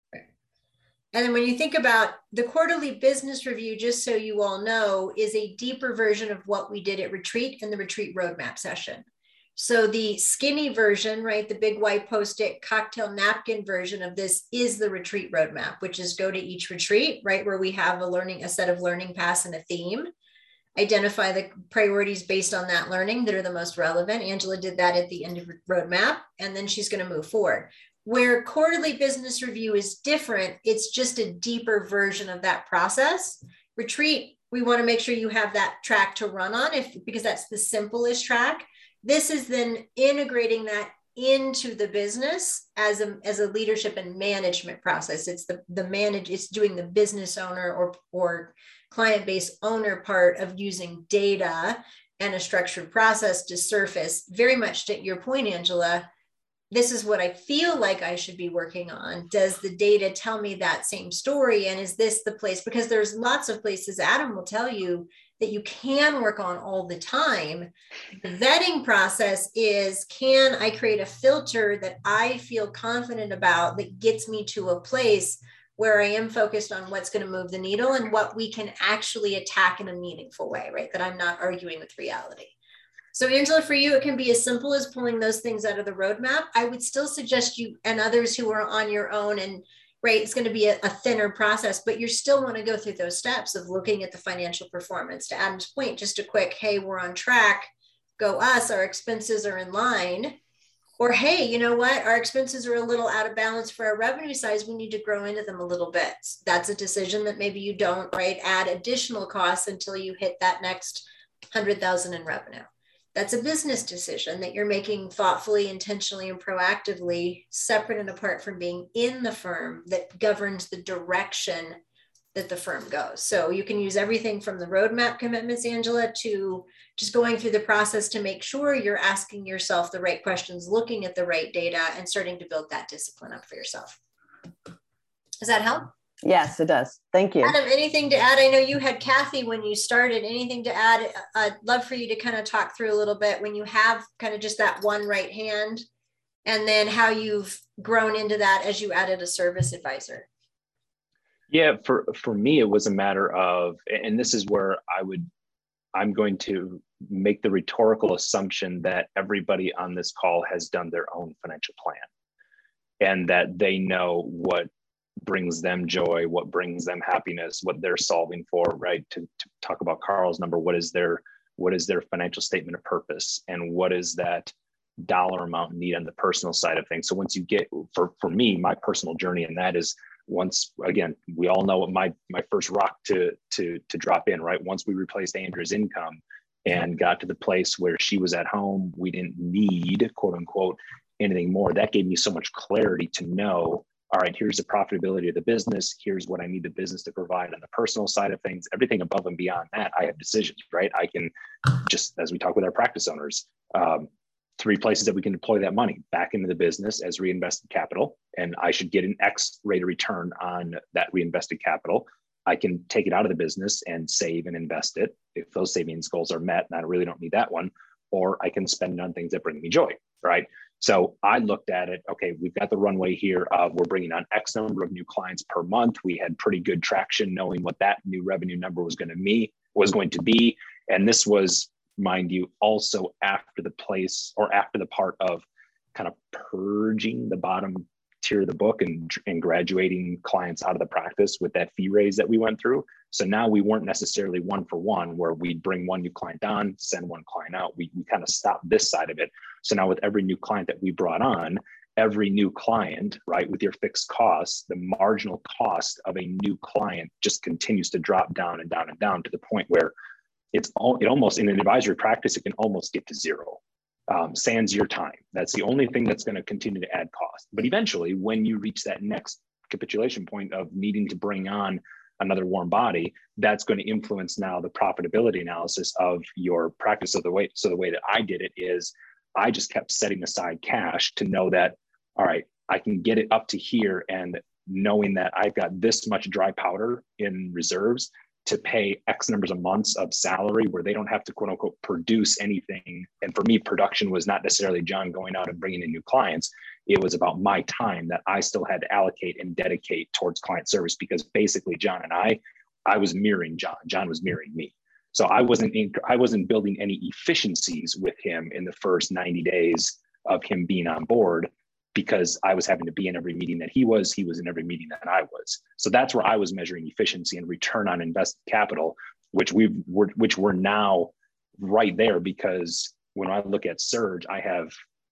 S1: And then when you think about the quarterly business review, just so you all know, is a deeper version of what we did at retreat in the retreat roadmap session. So the skinny version, the big white Post-it cocktail napkin version of this is the retreat roadmap, which is go to each retreat, where we have a set of learning paths and a theme. Identify the priorities based on that learning that are the most relevant. Angela did that at the end of the roadmap, and then she's going to move forward. Where quarterly business review is different, it's just a deeper version of that process. Retreat, we want to make sure you have that track to run on because that's the simplest track. This is then integrating that into the business as a leadership and management process. It's it's doing the business owner or client-based owner part of using data and a structured process to surface, very much to your point, Angela. This is what I feel like I should be working on. Does the data tell me that same story? And is this the place? Because there's lots of places, Adam will tell you, that you can work on all the time. The vetting process is, can I create a filter that I feel confident about that gets me to a place where I am focused on what's going to move the needle and what we can actually attack in a meaningful way, that I'm not arguing with reality. So Angela, for you, it can be as simple as pulling those things out of the roadmap. I would still suggest you and others who are on your own, and it's going to be a thinner process, but you still want to go through those steps of looking at the financial performance. To Adam's point, just a quick, hey, we're on track, go us, our expenses are in line. Or, hey, you know what, our expenses are a little out of balance for our revenue size, we need to grow into them a little bit. That's a decision that maybe you don't, add additional costs until you hit that next 100,000 in revenue. That's a business decision that you're making thoughtfully, intentionally, and proactively, separate and apart from being in the firm, that governs the direction that the firm goes. So you can use everything from the roadmap commitments, Angela, to just going through the process to make sure you're asking yourself the right questions, looking at the right data, and starting to build that discipline up for yourself. Does that help?
S11: Yes, it does. Thank you.
S1: Adam, anything to add? I know you had Kathy when you started. Anything to add? I'd love for you to kind of talk through a little bit when you have kind of just that one right hand, and then how you've grown into that as you added a service advisor.
S2: Yeah, for me, it was a matter of, and this is where I'm going to make the rhetorical assumption that everybody on this call has done their own financial plan and that they know what brings them joy, what brings them happiness, what they're solving for, to talk about Carl's number, what is their financial statement of purpose, and what is that dollar amount need on the personal side of things. So once you get, for me, my personal journey, and that is, once again, we all know what my first rock to drop in, once we replaced Andrea's income and got to the place where she was at home, we didn't need, quote unquote, anything more. That gave me so much clarity to know, all right, here's the profitability of the business. Here's what I need the business to provide on the personal side of things. Everything above and beyond that, I have decisions, right? I can just, as we talk with our practice owners, 3 places that we can deploy that money: back into the business as reinvested capital, and I should get an X rate of return on that reinvested capital. I can take it out of the business and save and invest it if those savings goals are met, and I really don't need that one. Or I can spend it on things that bring me joy, right? So I looked at it, okay, we've got the runway here. We're bringing on X number of new clients per month. We had pretty good traction knowing what that new revenue number was going to be. And this was, mind you, also after the part of kind of purging the bottom tier of the book and graduating clients out of the practice with that fee raise that we went through. So now we weren't necessarily 1-for-1 where we'd bring one new client on, send one client out. We kind of stopped this side of it. So now with every new client that we brought on, every new client, right, with your fixed costs, the marginal cost of a new client just continues to drop down and down and down to the point where it almost, in an advisory practice, it can almost get to zero. Sans your time. That's the only thing that's going to continue to add cost. But eventually, when you reach that next capitulation point of needing to bring on another warm body, that's going to influence now the profitability analysis of your practice. So the way that I did it is I just kept setting aside cash to know that, all right, I can get it up to here, and knowing that I've got this much dry powder in reserves to pay X numbers of months of salary where they don't have to quote unquote produce anything. And for me, production was not necessarily John going out and bringing in new clients. It was about my time that I still had to allocate and dedicate towards client service, because basically John and I was mirroring John. John was mirroring me. So I wasn't building any efficiencies with him in the first 90 days of him being on board, because I was having to be in every meeting that he was in every meeting that I was. So that's where I was measuring efficiency and return on invested capital, which we're now right there, because when I look at Surge, I have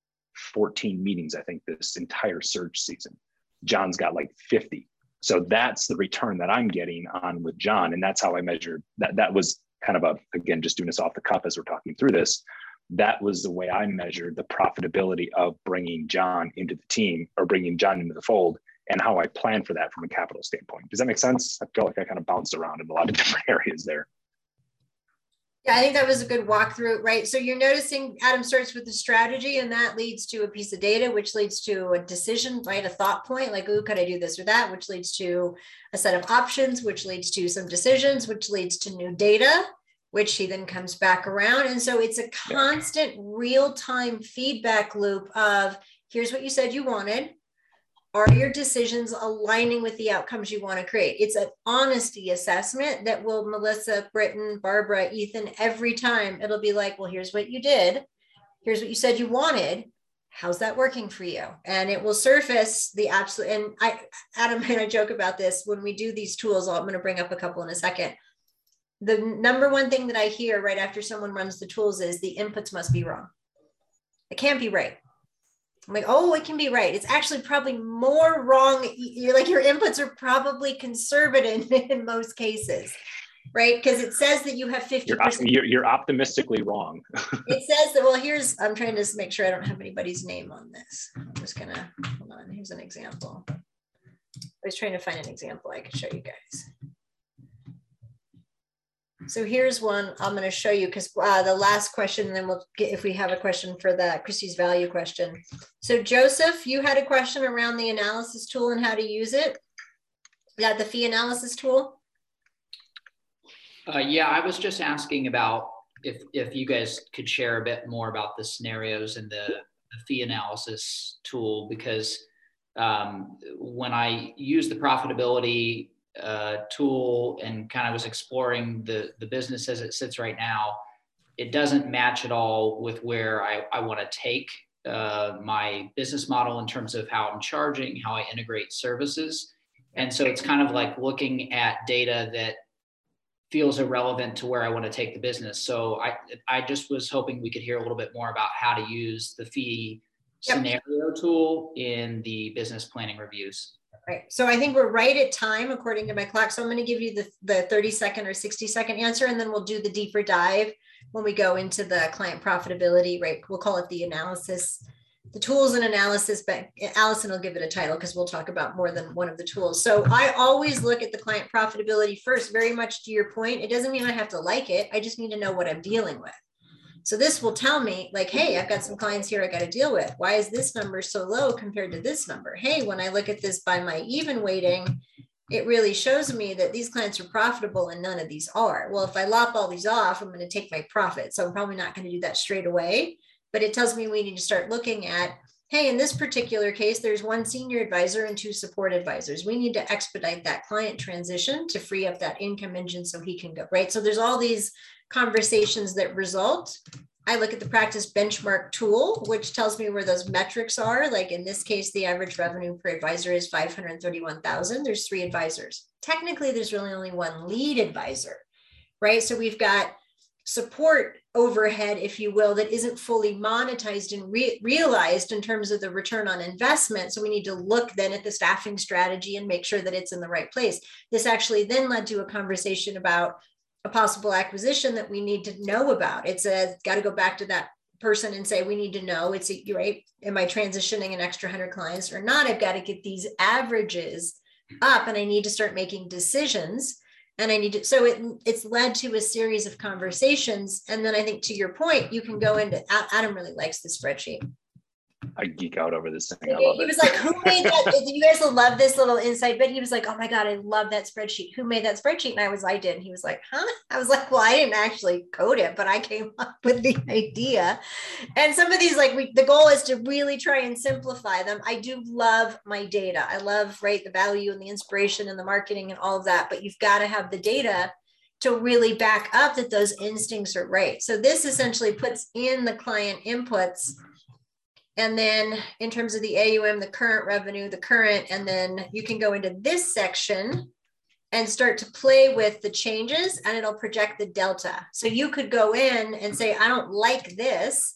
S2: 14 meetings, I think, this entire Surge season. John's got like 50. So that's the return that I'm getting on with John. And that's how I measured that. That was kind of again, just doing this off the cuff as we're talking through this. That was the way I measured the profitability of bringing John into the team, or bringing John into the fold, and how I plan for that from a capital standpoint. Does that make sense? I feel like I kind of bounced around in a lot of different areas there.
S1: Yeah, I think that was a good walkthrough, right? So you're noticing Adam starts with the strategy, and that leads to a piece of data, which leads to a decision, right? A thought point, like, ooh, could I do this or that? Which leads to a set of options, which leads to some decisions, which leads to new data, which he then comes back around. And so it's a constant real-time feedback loop of, here's what you said you wanted. Are your decisions aligning with the outcomes you want to create? It's an honesty assessment that will Melissa, Britton, Barbara, Ethan, every time it'll be like, well, here's what you did. Here's what you said you wanted. How's that working for you? And it will surface the absolute, and Adam and I joke about this when we do these tools. I'm going to bring up a couple in a second. The number one thing that I hear right after someone runs the tools is the inputs must be wrong. It can't be right. I'm like, oh, it can be right. It's actually probably more wrong. You're like, your inputs are probably conservative in most cases, right? Because it says that you have 50%.
S2: You're optimistically wrong.
S1: It says that, well, I'm trying to make sure I don't have anybody's name on this. I'm just gonna, hold on, here's an example. I was trying to find an example I could show you guys. So here's one I'm going to show you, because the last question, and then we'll get, if we have a question for the Christy's value question. So Joseph, you had a question around the analysis tool and how to use it. Yeah, the fee analysis tool.
S12: Yeah, I was just asking about if you guys could share a bit more about the scenarios and the fee analysis tool, because when I use the profitability tool and kind of was exploring the business as it sits right now, it doesn't match at all with where I want to take my business model in terms of how I'm charging, how I integrate services. And so it's kind of like looking at data that feels irrelevant to where I want to take the business. So I just was hoping we could hear a little bit more about how to use the fee scenario tool in the business planning reviews.
S1: Right. So I think we're right at time according to my clock. So I'm going to give you the 30-second or 60-second answer, and then we'll do the deeper dive when we go into the client profitability, right? We'll call it the analysis the tools and analysis, but Allison will give it a title because we'll talk about more than one of the tools. So I always look at the client profitability first, very much to your point. It doesn't mean I have to like it. I just need to know what I'm dealing with. So this will tell me like, hey, I've got some clients here I got to deal with. Why is this number so low compared to this number? Hey, when I look at this by my even weighting, it really shows me that these clients are profitable and none of these are. Well, if I lop all these off, I'm going to take my profit. So I'm probably not going to do that straight away. But it tells me we need to start looking at, hey, in this particular case, there's one senior advisor and 2 support advisors. We need to expedite that client transition to free up that income engine so he can go, right? So there's all these conversations that result. I look at the practice benchmark tool, which tells me where those metrics are. Like in this case, the average revenue per advisor is $531,000. There's 3 advisors. Technically, there's really only 1 lead advisor, right? So we've got support overhead, if you will, that isn't fully monetized and realized in terms of the return on investment. So we need to look then at the staffing strategy and make sure that it's in the right place. This actually then led to a conversation about a possible acquisition that we need to know about. It's got to go back to that person and say, we need to know, it's right. Am I transitioning an extra 100 clients or not? I've got to get these averages up and I need to start making decisions. And I need to, so it's led to a series of conversations. And then I think to your point, you can go into, Adam really likes the spreadsheet.
S2: I geek out over this thing.
S1: He was like, who made that? You guys will love this little insight, but he was like, oh my God, I love that spreadsheet. Who made that spreadsheet? And I did. And he was like, huh? I was like, well, I didn't actually code it, but I came up with the idea. And some of these, like the goal is to really try and simplify them. I do love my data. I love, right, the value and the inspiration and the marketing and all of that, but you've got to have the data to really back up that those instincts are right. So this essentially puts in the client inputs. And then in terms of the AUM, the current revenue, the current, and then you can go into this section and start to play with the changes and it'll project the delta. So you could go in and say, I don't like this.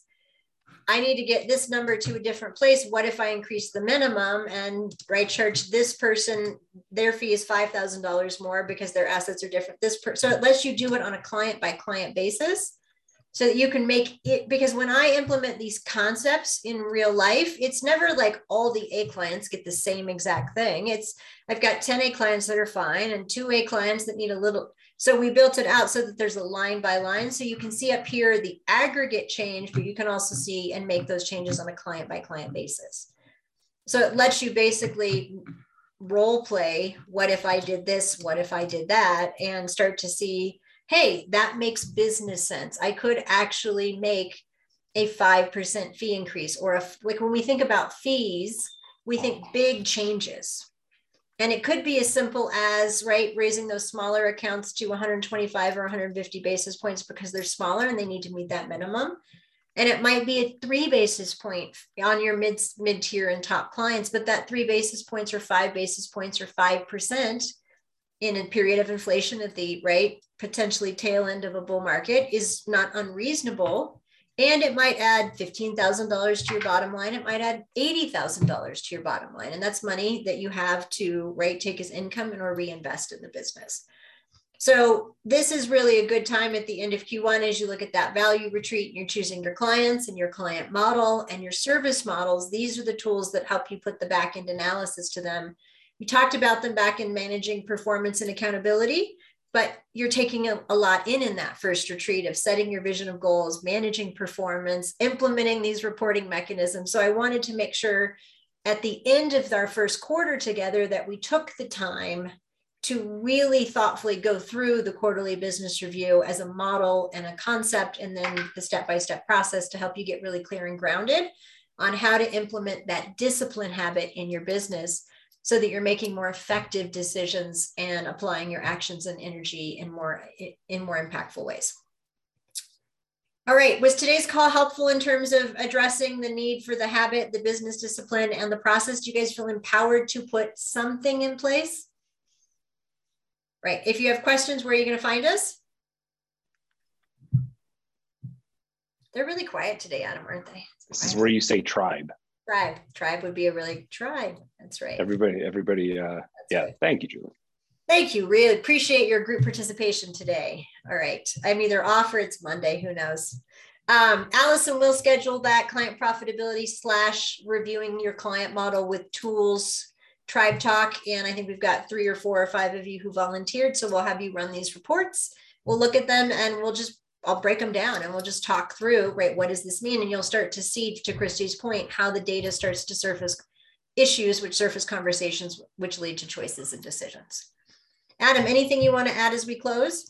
S1: I need to get this number to a different place. What if I increase the minimum and right, charge this person, their fee is $5,000 more because their assets are different. So it lets you do it on a client by client basis. So that you can make it, because when I implement these concepts in real life, it's never like all the A clients get the same exact thing. I've got 10 A clients that are fine and 2 A clients that need a little. So we built it out so that there's a line by line. So you can see up here the aggregate change, but you can also see and make those changes on a client by client basis. So it lets you basically role play. What if I did this? What if I did that? And start to see, hey, that makes business sense. I could actually make a 5% fee increase, or like when we think about fees, we think big changes. And it could be as simple as, right, raising those smaller accounts to 125 or 150 basis points because they're smaller and they need to meet that minimum. And it might be a 3 basis point on your mid-tier and top clients, but that 3 basis points or 5 basis points or 5% in a period of inflation at the right potentially tail end of a bull market is not unreasonable. And it might add $15,000 to your bottom line. It might add $80,000 to your bottom line. And that's money that you have to, right, take as income and or reinvest in the business. So this is really a good time at the end of Q1 as you look at that value retreat, you're choosing your clients and your client model and your service models. These are the tools that help you put the back end analysis to them. We talked about them back in managing performance and accountability, but you're taking a lot in that first retreat of setting your vision of goals, managing performance, implementing these reporting mechanisms. So I wanted to make sure at the end of our first quarter together that we took the time to really thoughtfully go through the quarterly business review as a model and a concept, and then the step-by-step process to help you get really clear and grounded on how to implement that discipline habit in your business so that you're making more effective decisions and applying your actions and energy in more impactful ways. All right, was today's call helpful in terms of addressing the need for the habit, the business discipline, and the process? Do you guys feel empowered to put something in place? Right, if you have questions, where are you gonna find us? They're really quiet today, Adam, aren't they?
S2: This is where you say tribe.
S1: Tribe would be a really tribe. That's right.
S2: Everybody. Yeah. Right. Thank you, Julie.
S1: Thank you. Really appreciate your group participation today. All right. I'm either off or it's Monday. Who knows? Allison will schedule that client profitability / reviewing your client model with tools tribe talk. And I think we've got 3 or 4 or 5 of you who volunteered. So we'll have you run these reports. We'll look at them and I'll break them down and we'll just talk through, right? What does this mean? And you'll start to see, to Christy's point, how the data starts to surface issues, which surface conversations, which lead to choices and decisions. Adam, anything you want to add as we close?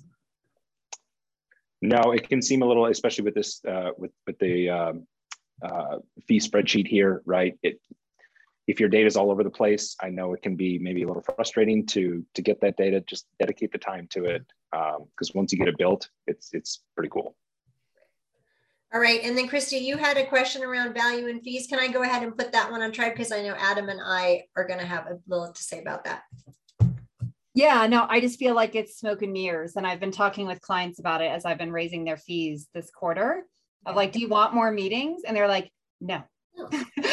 S2: No, it can seem a little, especially with this, with the fee spreadsheet here, right? If your data is all over the place, I know it can be maybe a little frustrating to get that data. Just dedicate the time to it, because once you get it built, it's pretty cool.
S1: All right, and then Christy, you had a question around value and fees. Can I go ahead and put that one on Tribe, because I know Adam and I are going to have a little to say about that.
S8: Yeah, no, I just feel like it's smoke and mirrors. And I've been talking with clients about it as I've been raising their fees this quarter of like, do you want more meetings? And they're like, no.
S1: So,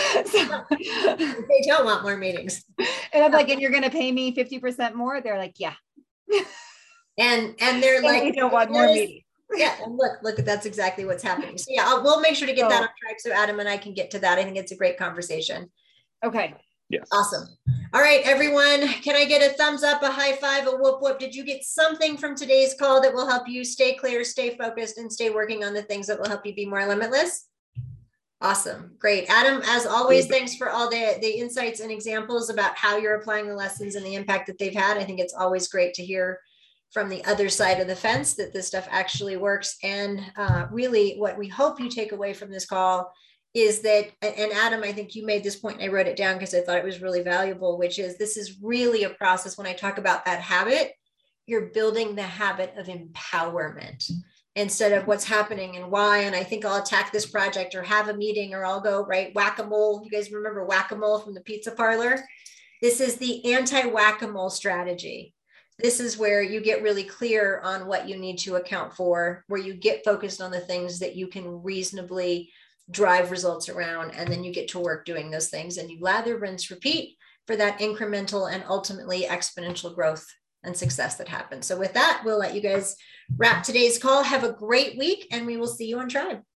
S1: they don't want more meetings.
S8: And I'm like, and you're going to pay me 50% more? They're like, yeah.
S1: And they're like,
S8: you don't want more meetings.
S1: Yeah, and look, that's exactly what's happening. So yeah, we'll make sure to get that on Tribe so Adam and I can get to that. I think it's a great conversation.
S8: Okay.
S2: Yes.
S1: Awesome. All right, everyone. Can I get a thumbs up, a high five, a whoop whoop? Did you get something from today's call that will help you stay clear, stay focused, and stay working on the things that will help you be more limitless? Awesome. Great. Adam, as always, thanks for all the insights and examples about how you're applying the lessons and the impact that they've had. I think it's always great to hear from the other side of the fence that this stuff actually works. And really what we hope you take away from this call is that, and Adam, I think you made this point, and I wrote it down because I thought it was really valuable, which is this is really a process. When I talk about that habit, you're building the habit of empowerment instead of what's happening and why. And I think I'll attack this project or have a meeting or I'll go, right, whack-a-mole. You guys remember whack-a-mole from the pizza parlor? This is the anti-whack-a-mole strategy. This is where you get really clear on what you need to account for, where you get focused on the things that you can reasonably drive results around, and then you get to work doing those things and you lather, rinse, repeat for that incremental and ultimately exponential growth and success that happens. So with that, we'll let you guys wrap today's call. Have a great week and we will see you on Tribe.